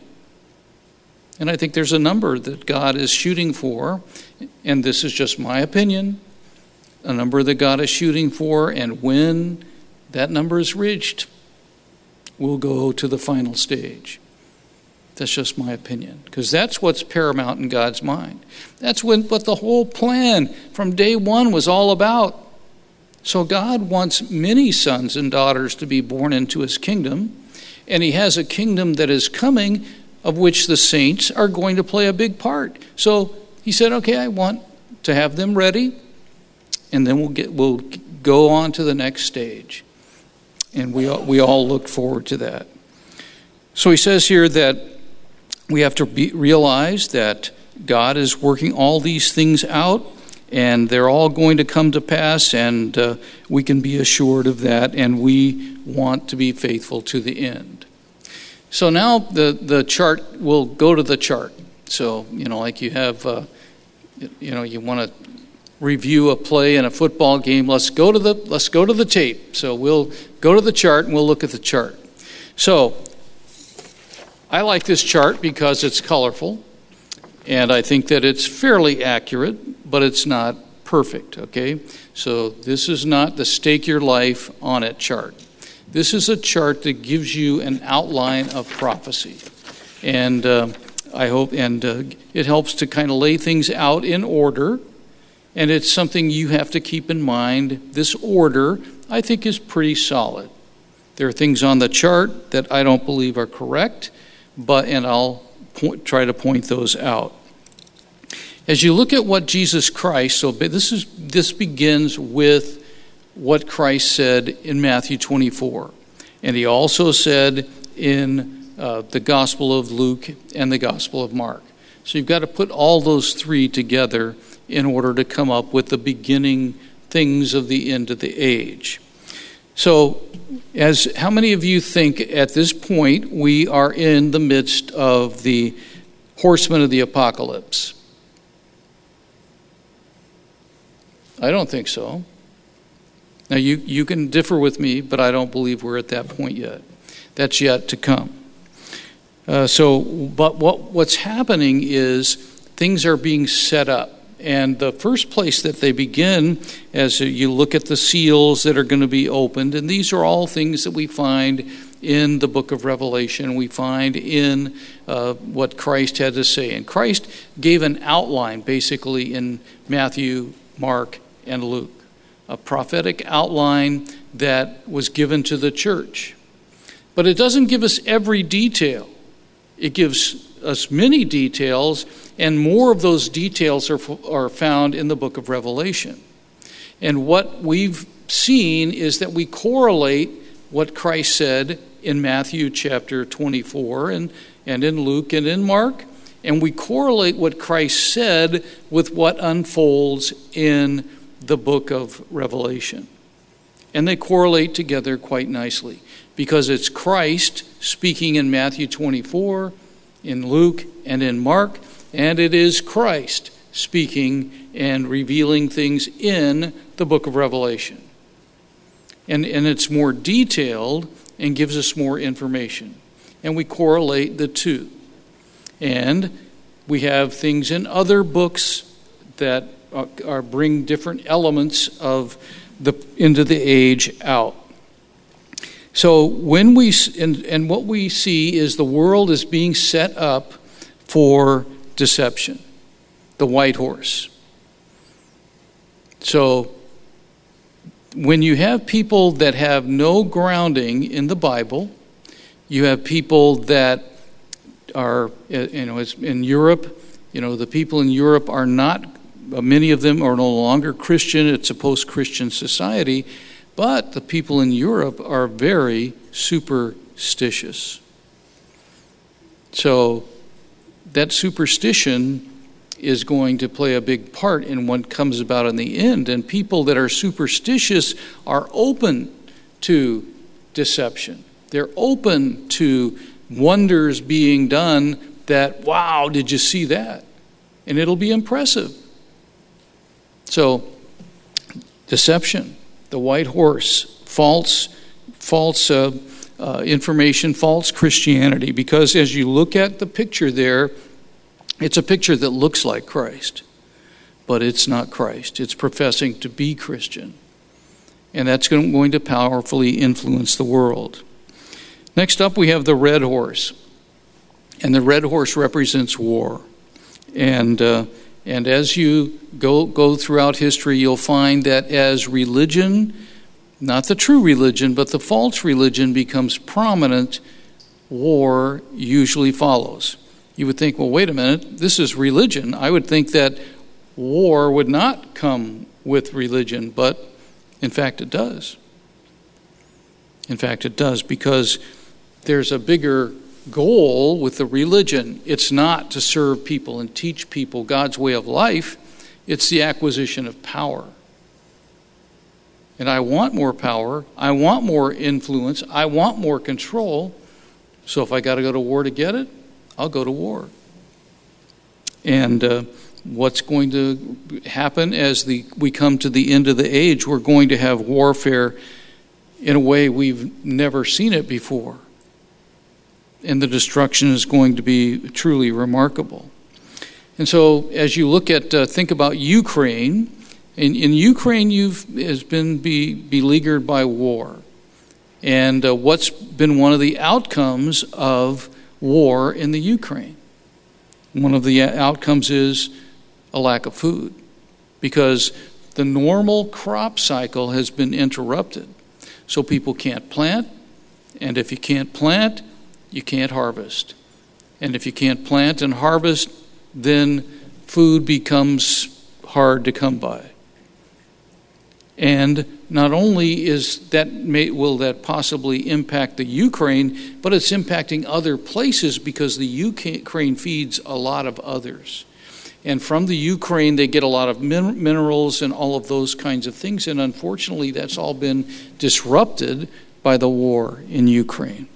And I think there's a number that God is shooting for, and this is just my opinion, a number that God is shooting for, and when that number is reached, we'll go to the final stage. That's just my opinion, because that's what's paramount in God's mind. That's when, what the whole plan from day one was all about. So God wants many sons and daughters to be born into his kingdom, and he has a kingdom that is coming, of which the saints are going to play a big part. So he said, okay, I want to have them ready, and then we'll get we'll go on to the next stage. And we all, we all look forward to that. So he says here that we have to be, realize that God is working all these things out, and they're all going to come to pass, and uh, we can be assured of that, and we want to be faithful to the end. So now the, the chart, we'll go to the chart. So, you know, like you have, uh, you know, you want to review a play in a football game. Let's go to the let's go to the tape. So we'll go to the chart and we'll look at the chart. So I like this chart because it's colorful, and I think that it's fairly accurate, but it's not perfect, okay? So this is not the stake your life on it chart. This is a chart that gives you an outline of prophecy. And uh, I hope, and uh, it helps to kind of lay things out in order. And it's something you have to keep in mind. This order, I think, is pretty solid. There are things on the chart that I don't believe are correct, but and I'll point, try to point those out. As you look at what Jesus Christ, so this is this begins with what Christ said in Matthew twenty-four. And he also said in uh, the Gospel of Luke and the Gospel of Mark. So you've got to put all those three together in order to come up with the beginning things of the end of the age. So as how many of you think at this point we are in the midst of the horsemen of the apocalypse? I don't think so. Now, you, you can differ with me, but I don't believe we're at that point yet. That's yet to come. Uh, so, but what what's happening is things are being set up. And the first place that they begin, as you look at the seals that are going to be opened, and these are all things that we find in the book of Revelation, we find in uh, what Christ had to say. And Christ gave an outline, basically, in Matthew, Mark, and Luke. A prophetic outline that was given to the church. But it doesn't give us every detail. It gives us many details, and more of those details are, are found in the book of Revelation. And what we've seen is that we correlate what Christ said in Matthew chapter twenty-four and, and in Luke and in Mark, and we correlate what Christ said with what unfolds in the book of Revelation. And they correlate together quite nicely because it's Christ speaking in Matthew twenty-four, in Luke, and in Mark, and it is Christ speaking and revealing things in the book of Revelation. And, and it's more detailed and gives us more information. And we correlate the two. And we have things in other books that are, are bring different elements of the into the age out. So when we and, and what we see is the world is being set up for deception, the white horse. So when you have people that have no grounding in the Bible, you have people that are, you know, in Europe, you know, the people in Europe are not, many of them are no longer Christian. It's a post-Christian society. But the people in Europe are very superstitious. So that superstition is going to play a big part in what comes about in the end. And people that are superstitious are open to deception. They're open to wonders being done that, wow, did you see that? And it'll be impressive. So, deception. The white horse, false, false uh, uh, information, false Christianity. Because as you look at the picture there, it's a picture that looks like Christ, but it's not Christ. It's professing to be Christian, and that's going to powerfully influence the world. Next up, we have the red horse, and the red horse represents war, and. Uh, And as you go go throughout history, you'll find that as religion, not the true religion, but the false religion becomes prominent, war usually follows. You would think, well, wait a minute, this is religion. I would think that war would not come with religion, but in fact it does. In fact it does, because there's a bigger goal with the religion. It's not to serve people and teach people God's way of life. It's the acquisition of power. And I want more power. I want more influence. I want more control. So if I got to go to war to get it, I'll go to war. And uh, what's going to happen as the we come to the end of the age, we're going to have warfare in a way we've never seen it before. And the destruction is going to be truly remarkable. And so as you look at, uh, think about Ukraine, in, in Ukraine you've has been be, beleaguered by war. And uh, what's been one of the outcomes of war in the Ukraine? One of the outcomes is a lack of food, because the normal crop cycle has been interrupted. So people can't plant, And if you can't plant, you can't harvest. And if you can't plant and harvest, then food becomes hard to come by. And not only is that may, will that possibly impact the Ukraine, but it's impacting other places because the Ukraine feeds a lot of others. And from the Ukraine, they get a lot of min- minerals and all of those kinds of things. And unfortunately, that's all been disrupted by the war in Ukraine.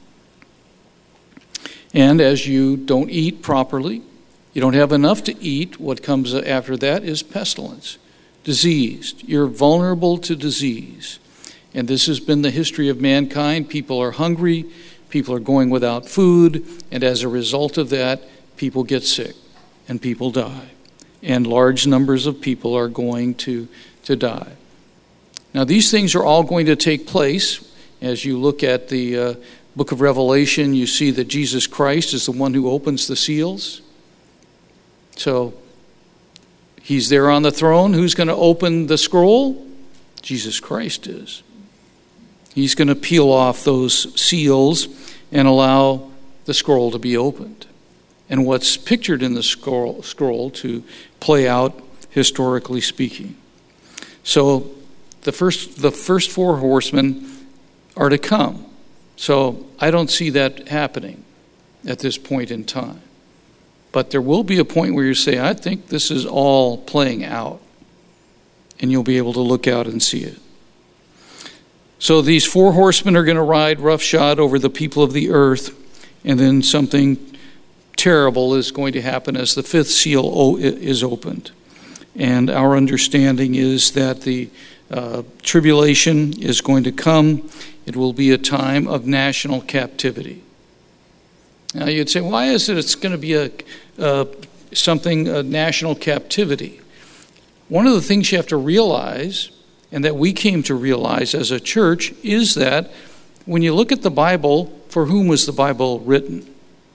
And as you don't eat properly, you don't have enough to eat, what comes after that is pestilence. Diseased. You're vulnerable to disease. And this has been the history of mankind. People are hungry. People are going without food. And as a result of that, people get sick and people die. And large numbers of people are going to, to die. Now, these things are all going to take place. As you look at the uh, book of Revelation, you see that Jesus Christ is the one who opens the seals. So, He's there on the throne. Who's going to open the scroll? Jesus Christ is. He's going to peel off those seals and allow the scroll to be opened. And what's pictured in the scroll, scroll to play out historically speaking. So the first, the first four horsemen are to come. So I don't see that happening at this point in time. But there will be a point where you say, I think this is all playing out. And you'll be able to look out and see it. So these four horsemen are going to ride roughshod over the people of the earth. And then something terrible is going to happen as the fifth seal is opened. And our understanding is that the uh, tribulation is going to come. It will be a time of national captivity. Now you'd say, why is it it's going to be a uh, something, a national captivity? One of the things you have to realize, and that we came to realize as a church, is that when you look at the Bible, for whom was the Bible written?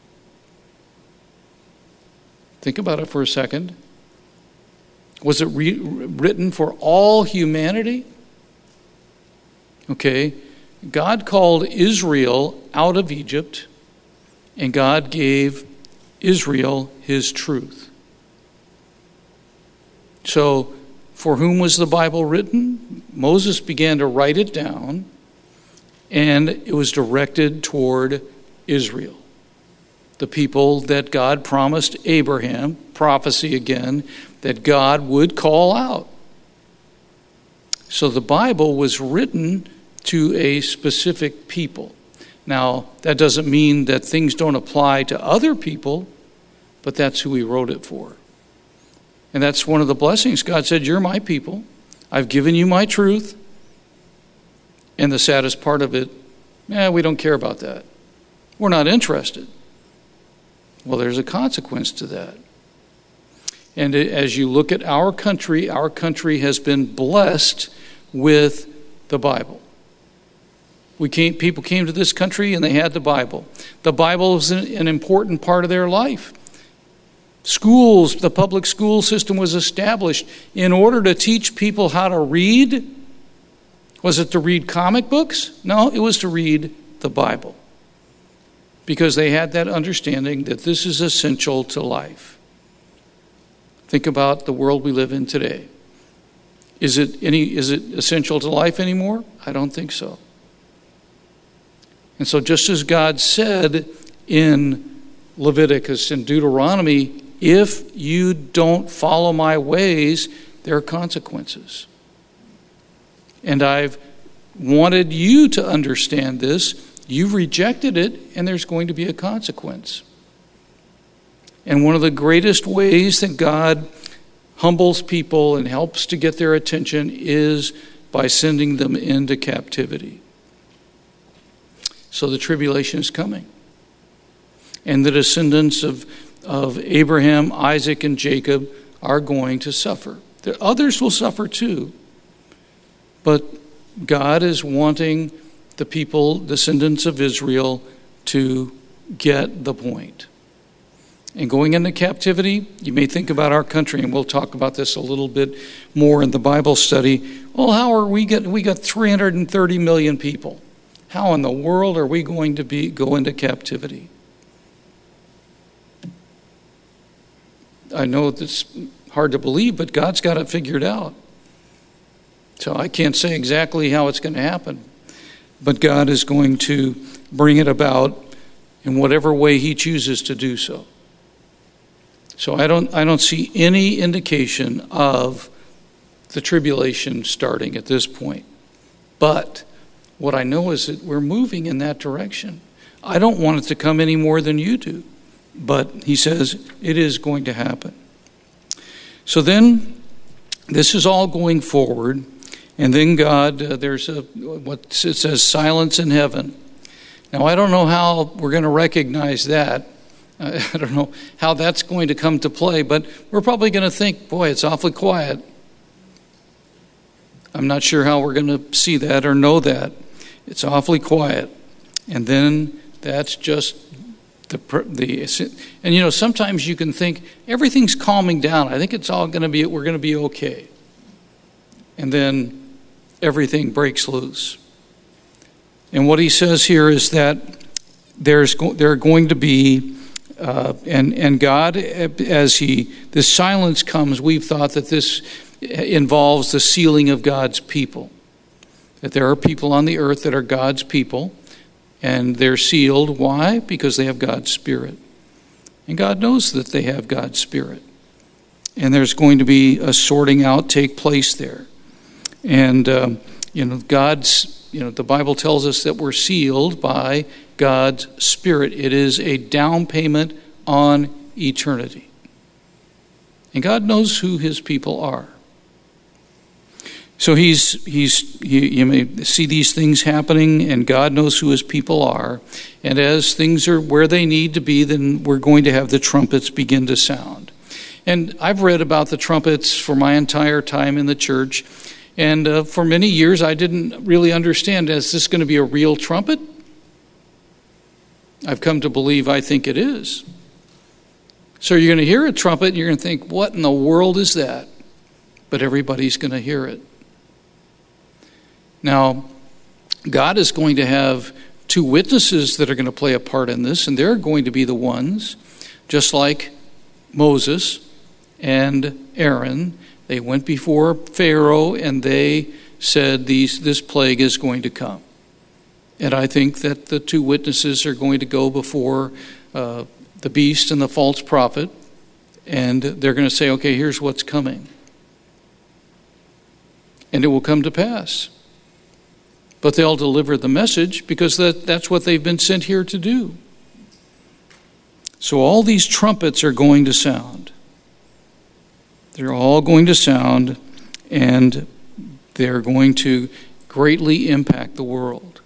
Think about it for a second. Was it re- written for all humanity? Okay, God called Israel out of Egypt, and God gave Israel his truth. So, for whom was the Bible written? Moses began to write it down, and it was directed toward Israel, the people that God promised Abraham, prophecy again, that God would call out. So the Bible was written to a specific people. Now, that doesn't mean that things don't apply to other people, but that's who he wrote it for. And that's one of the blessings. God said, you're my people. I've given you my truth. And the saddest part of it, eh, we don't care about that. We're not interested. Well, there's a consequence to that. And as you look at our country, our country has been blessed with the Bible. We came, people came to this country and they had the Bible. The Bible is an, an important part of their life. Schools, the public school system was established in order to teach people how to read. Was it to read comic books? No, it was to read the Bible. Because they had that understanding that this is essential to life. Think about the world we live in today. Is it any? Is it essential to life anymore? I don't think so. And so just as God said in Leviticus and Deuteronomy, if you don't follow my ways, there are consequences. And I've wanted you to understand this. You've rejected it, and there's going to be a consequence. And one of the greatest ways that God humbles people and helps to get their attention is by sending them into captivity. So the tribulation is coming. And the descendants of, of Abraham, Isaac, and Jacob are going to suffer. The others will suffer too. But God is wanting the people, descendants of Israel, to get the point. And going into captivity, you may think about our country, and we'll talk about this a little bit more in the Bible study. Well, how are we getting? We got three hundred thirty million people. How in the world are we going to be go into captivity? I know it's hard to believe, but God's got it figured out. So I can't say exactly how it's going to happen. But God is going to bring it about in whatever way he chooses to do so. So I don't I don't see any indication of the tribulation starting at this point. But what I know is that we're moving in that direction. I don't want it to come any more than you do. But he says it is going to happen. So then, this is all going forward. And then God, uh, there's a what it says, silence in heaven. Now, I don't know how we're going to recognize that. Uh, I don't know how that's going to come to play. But we're probably going to think, boy, it's awfully quiet. I'm not sure how we're going to see that or know that. It's awfully quiet. And then that's just the, the and you know, sometimes you can think everything's calming down. I think it's all going to be, we're going to be okay. And then everything breaks loose. And what he says here is that there's there are going to be, uh, and, and God, as he, this silence comes, we've thought that this involves the sealing of God's people. That there are people on the earth that are God's people, and they're sealed. Why? Because they have God's Spirit. And God knows that they have God's Spirit. And there's going to be a sorting out take place there. And, um, you know, God's, you know, the Bible tells us that we're sealed by God's Spirit. It is a down payment on eternity. And God knows who his people are. So he's, he's, he, you may see these things happening, and God knows who his people are. And as things are where they need to be, then we're going to have the trumpets begin to sound. And I've read about the trumpets for my entire time in the church. And uh, for many years, I didn't really understand, is this going to be a real trumpet? I've come to believe I think it is. So you're going to hear a trumpet, and you're going to think, what in the world is that? But everybody's going to hear it. Now, God is going to have two witnesses that are going to play a part in this, and they're going to be the ones, just like Moses and Aaron. They went before Pharaoh, and they said, These, this plague is going to come. And I think that the two witnesses are going to go before uh, the beast and the false prophet, and they're going to say, okay, here's what's coming. And it will come to pass. But they'll deliver the message because that, that's what they've been sent here to do. So all these trumpets are going to sound. They're all going to sound, and they're going to greatly impact the world.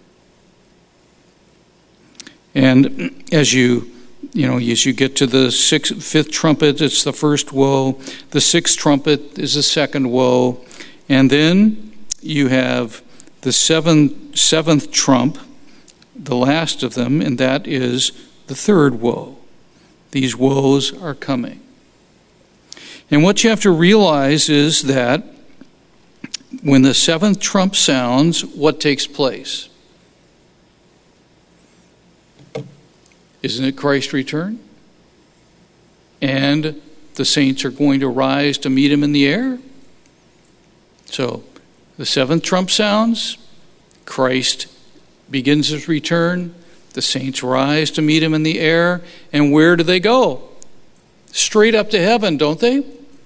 And as you, you know, as you get to the sixth, fifth trumpet, it's the first woe. The sixth trumpet is the second woe. And then you have the seventh, seventh trump, the last of them, and that is the third woe. These woes are coming. And what you have to realize is that when the seventh trump sounds, what takes place? Isn't it Christ's return? And the saints are going to rise to meet him in the air. So the seventh trump sounds, Christ begins his return, the saints rise to meet him in the air, and where do they go? Straight up to heaven, don't they?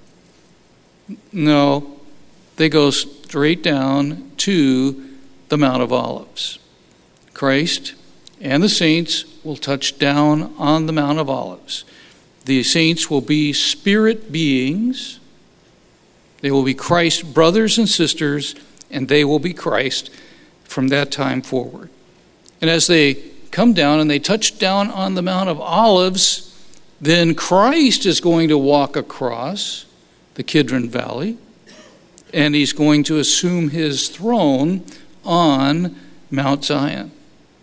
No, they go straight down to the Mount of Olives. Christ and the saints will touch down on the Mount of Olives. The saints will be spirit beings. They will be Christ's brothers and sisters, and they will be Christ from that time forward. And as they come down and they touch down on the Mount of Olives, then Christ is going to walk across the Kidron Valley, and he's going to assume his throne on Mount Zion.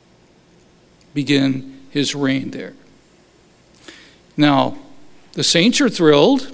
Begin his reign there. Now, the saints are thrilled,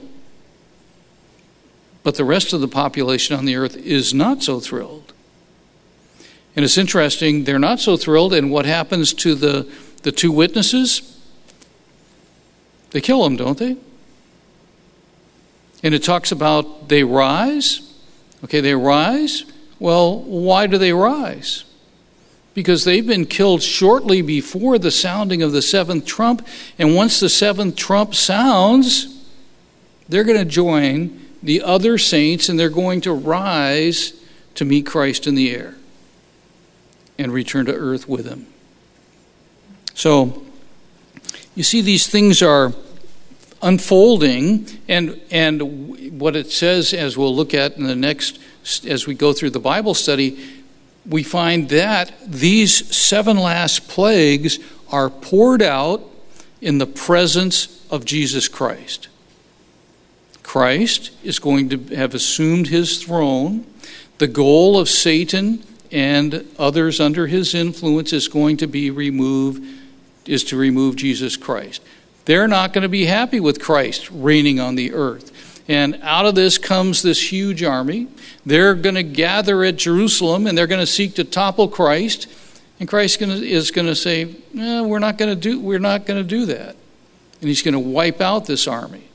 but the rest of the population on the earth is not so thrilled. And it's interesting, they're not so thrilled. And what happens to the, the two witnesses? They kill them, don't they? And it talks about they rise. Okay, they rise. Well, why do they rise? Because they've been killed shortly before the sounding of the seventh trump. And once the seventh trump sounds, they're going to join the other saints, and they're going to rise to meet Christ in the air and return to earth with him. So, you see, these things are unfolding, and and what it says, as we'll look at in the next, as we go through the Bible study, we find that these seven last plagues are poured out in the presence of Jesus Christ. Christ is going to have assumed his throne. The goal of Satan and others under his influence is going to be removed, is to remove Jesus Christ. They're not going to be happy with Christ reigning on the earth. And out of this comes this huge army. They're going to gather at Jerusalem, and they're going to seek to topple Christ. And Christ is going to say, eh, "We're not going to do. We're not going to do that." And he's going to wipe out this army.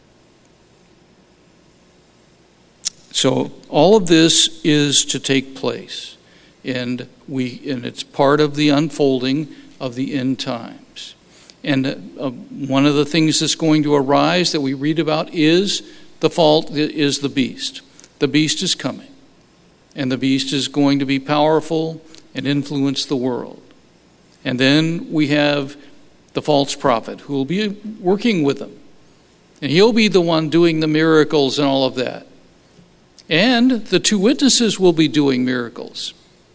So all of this is to take place, and we and it's part of the unfolding of the end times. And uh, one of the things that's going to arise that we read about is the fault is the beast. The beast is coming, and the beast is going to be powerful and influence the world. And then we have the false prophet who will be working with them, and he'll be the one doing the miracles and all of that. And the two witnesses will be doing miracles.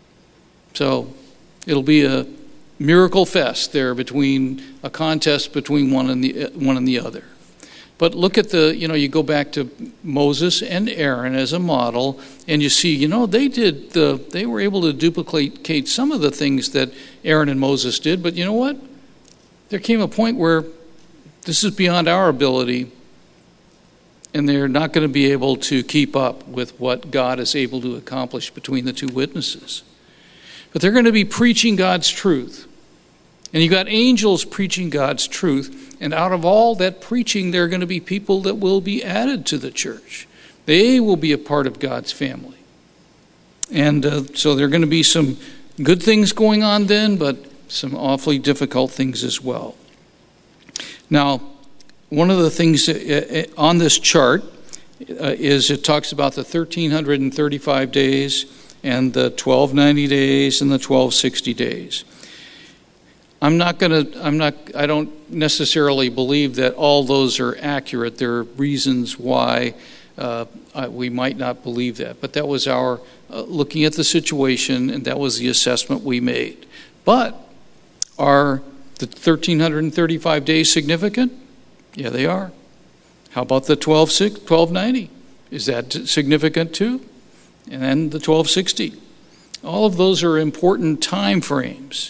So it'll be a miracle fest there, between a contest between one and the one and the other. But look at the, you know, you go back to Moses and Aaron as a model, and you see, you know, they did the, they were able to duplicate some of the things that Aaron and Moses did. But you know what? There came a point where this is beyond our ability, and they're not going to be able to keep up with what God is able to accomplish between the two witnesses. But they're going to be preaching God's truth. And you've got angels preaching God's truth. And out of all that preaching, there are going to be people that will be added to the church. They will be a part of God's family. And uh, so there are going to be some good things going on then, but some awfully difficult things as well. Now, one of the things on this chart is it talks about the one thousand three hundred thirty-five days and the twelve ninety days and the twelve sixty days. I'm not going to, I'm not, I don't necessarily believe that all those are accurate. There are reasons why uh, we might not believe that. But that was our uh, looking at the situation, and that was the assessment we made. But are the one thousand three hundred thirty-five days significant? Yeah, they are. How about the twelve ninety? Is that significant too? And then the twelve sixty. All of those are important time frames.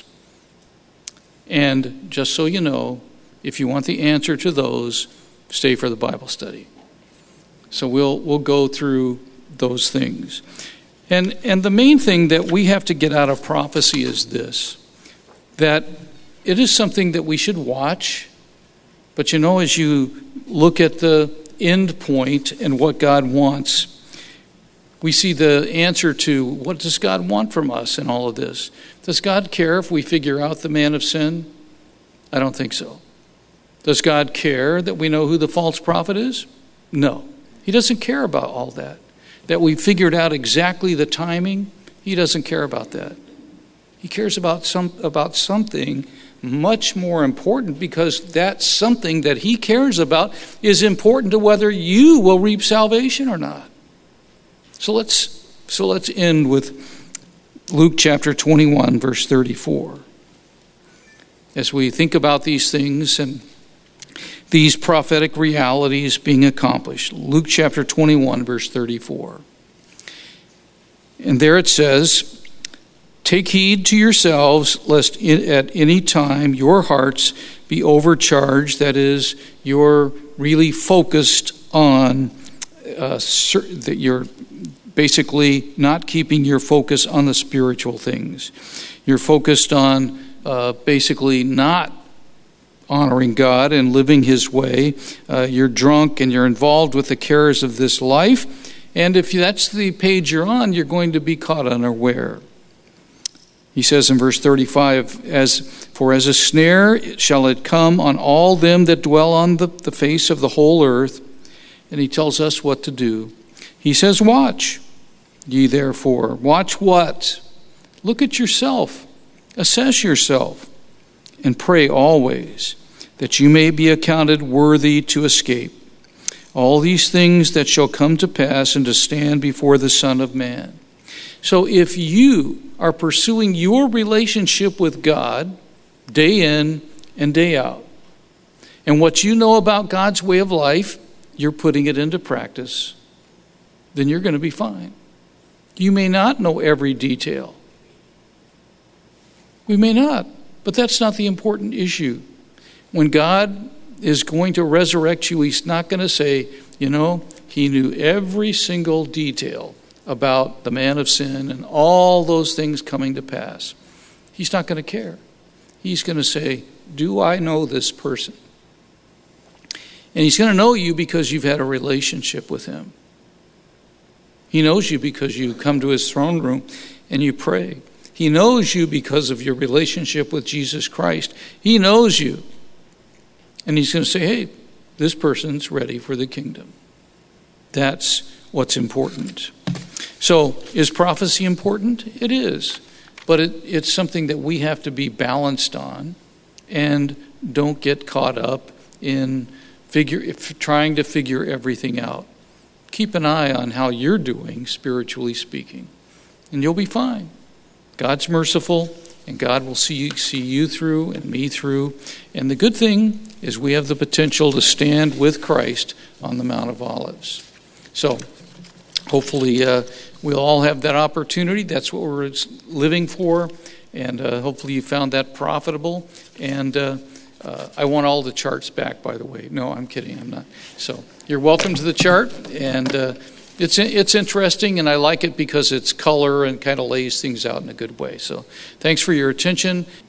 And just so you know, if you want the answer to those, stay for the Bible study. So we'll we'll go through those things. And and the main thing that we have to get out of prophecy is this, that it is something that we should watch. But you know, as you look at the end point and what God wants, we see the answer to what does God want from us in all of this. Does God care if we figure out the man of sin? I don't think so. Does God care that we know who the false prophet is? No. He doesn't care about all that. That we figured out exactly the timing, he doesn't care about that. He cares about some about something much more important, because that something that he cares about is important to whether you will reap salvation or not. So let's so let's end with Luke chapter twenty-one, verse thirty-four. As we think about these things and these prophetic realities being accomplished. Luke chapter twenty-one, verse thirty-four. And there it says, "Take heed to yourselves, lest at any time your hearts be overcharged," that is, you're really focused on uh, that you're basically not keeping your focus on the spiritual things. You're focused on uh, basically not honoring God and living his way. Uh, you're drunk and you're involved with the cares of this life. And if that's the page you're on, you're going to be caught unaware. He says in verse thirty-five, "As for as a snare shall it come on all them that dwell on the, the face of the whole earth." And he tells us what to do. He says, "Watch, ye therefore." Watch what? Look at yourself. Assess yourself. And pray always, that you may be accounted worthy to escape all these things that shall come to pass, and to stand before the Son of Man. So if you are pursuing your relationship with God day in and day out, and what you know about God's way of life, you're putting it into practice, then you're going to be fine. You may not know every detail. We may not, but that's not the important issue. When God is going to resurrect you, he's not going to say, you know, he knew every single detail about the man of sin and all those things coming to pass. He's not going to care. He's going to say, do I know this person? And he's going to know you because you've had a relationship with him. He knows you because you come to his throne room and you pray. He knows you because of your relationship with Jesus Christ. He knows you. And he's going to say, hey, this person's ready for the kingdom. That's what's important. So, is prophecy important? It is. But it, it's something that we have to be balanced on and don't get caught up in figure if, trying to figure everything out. Keep an eye on how you're doing, spiritually speaking, and you'll be fine. God's merciful, and God will see you, see you through and me through. And the good thing is we have the potential to stand with Christ on the Mount of Olives. So hopefully uh, we'll all have that opportunity. That's what we're living for. And uh, hopefully you found that profitable. And uh, uh, I want all the charts back, by the way. No, I'm kidding. I'm not. So you're welcome to the chart. And uh, it's it's interesting, and I like it because it's color and kind of lays things out in a good way. So thanks for your attention.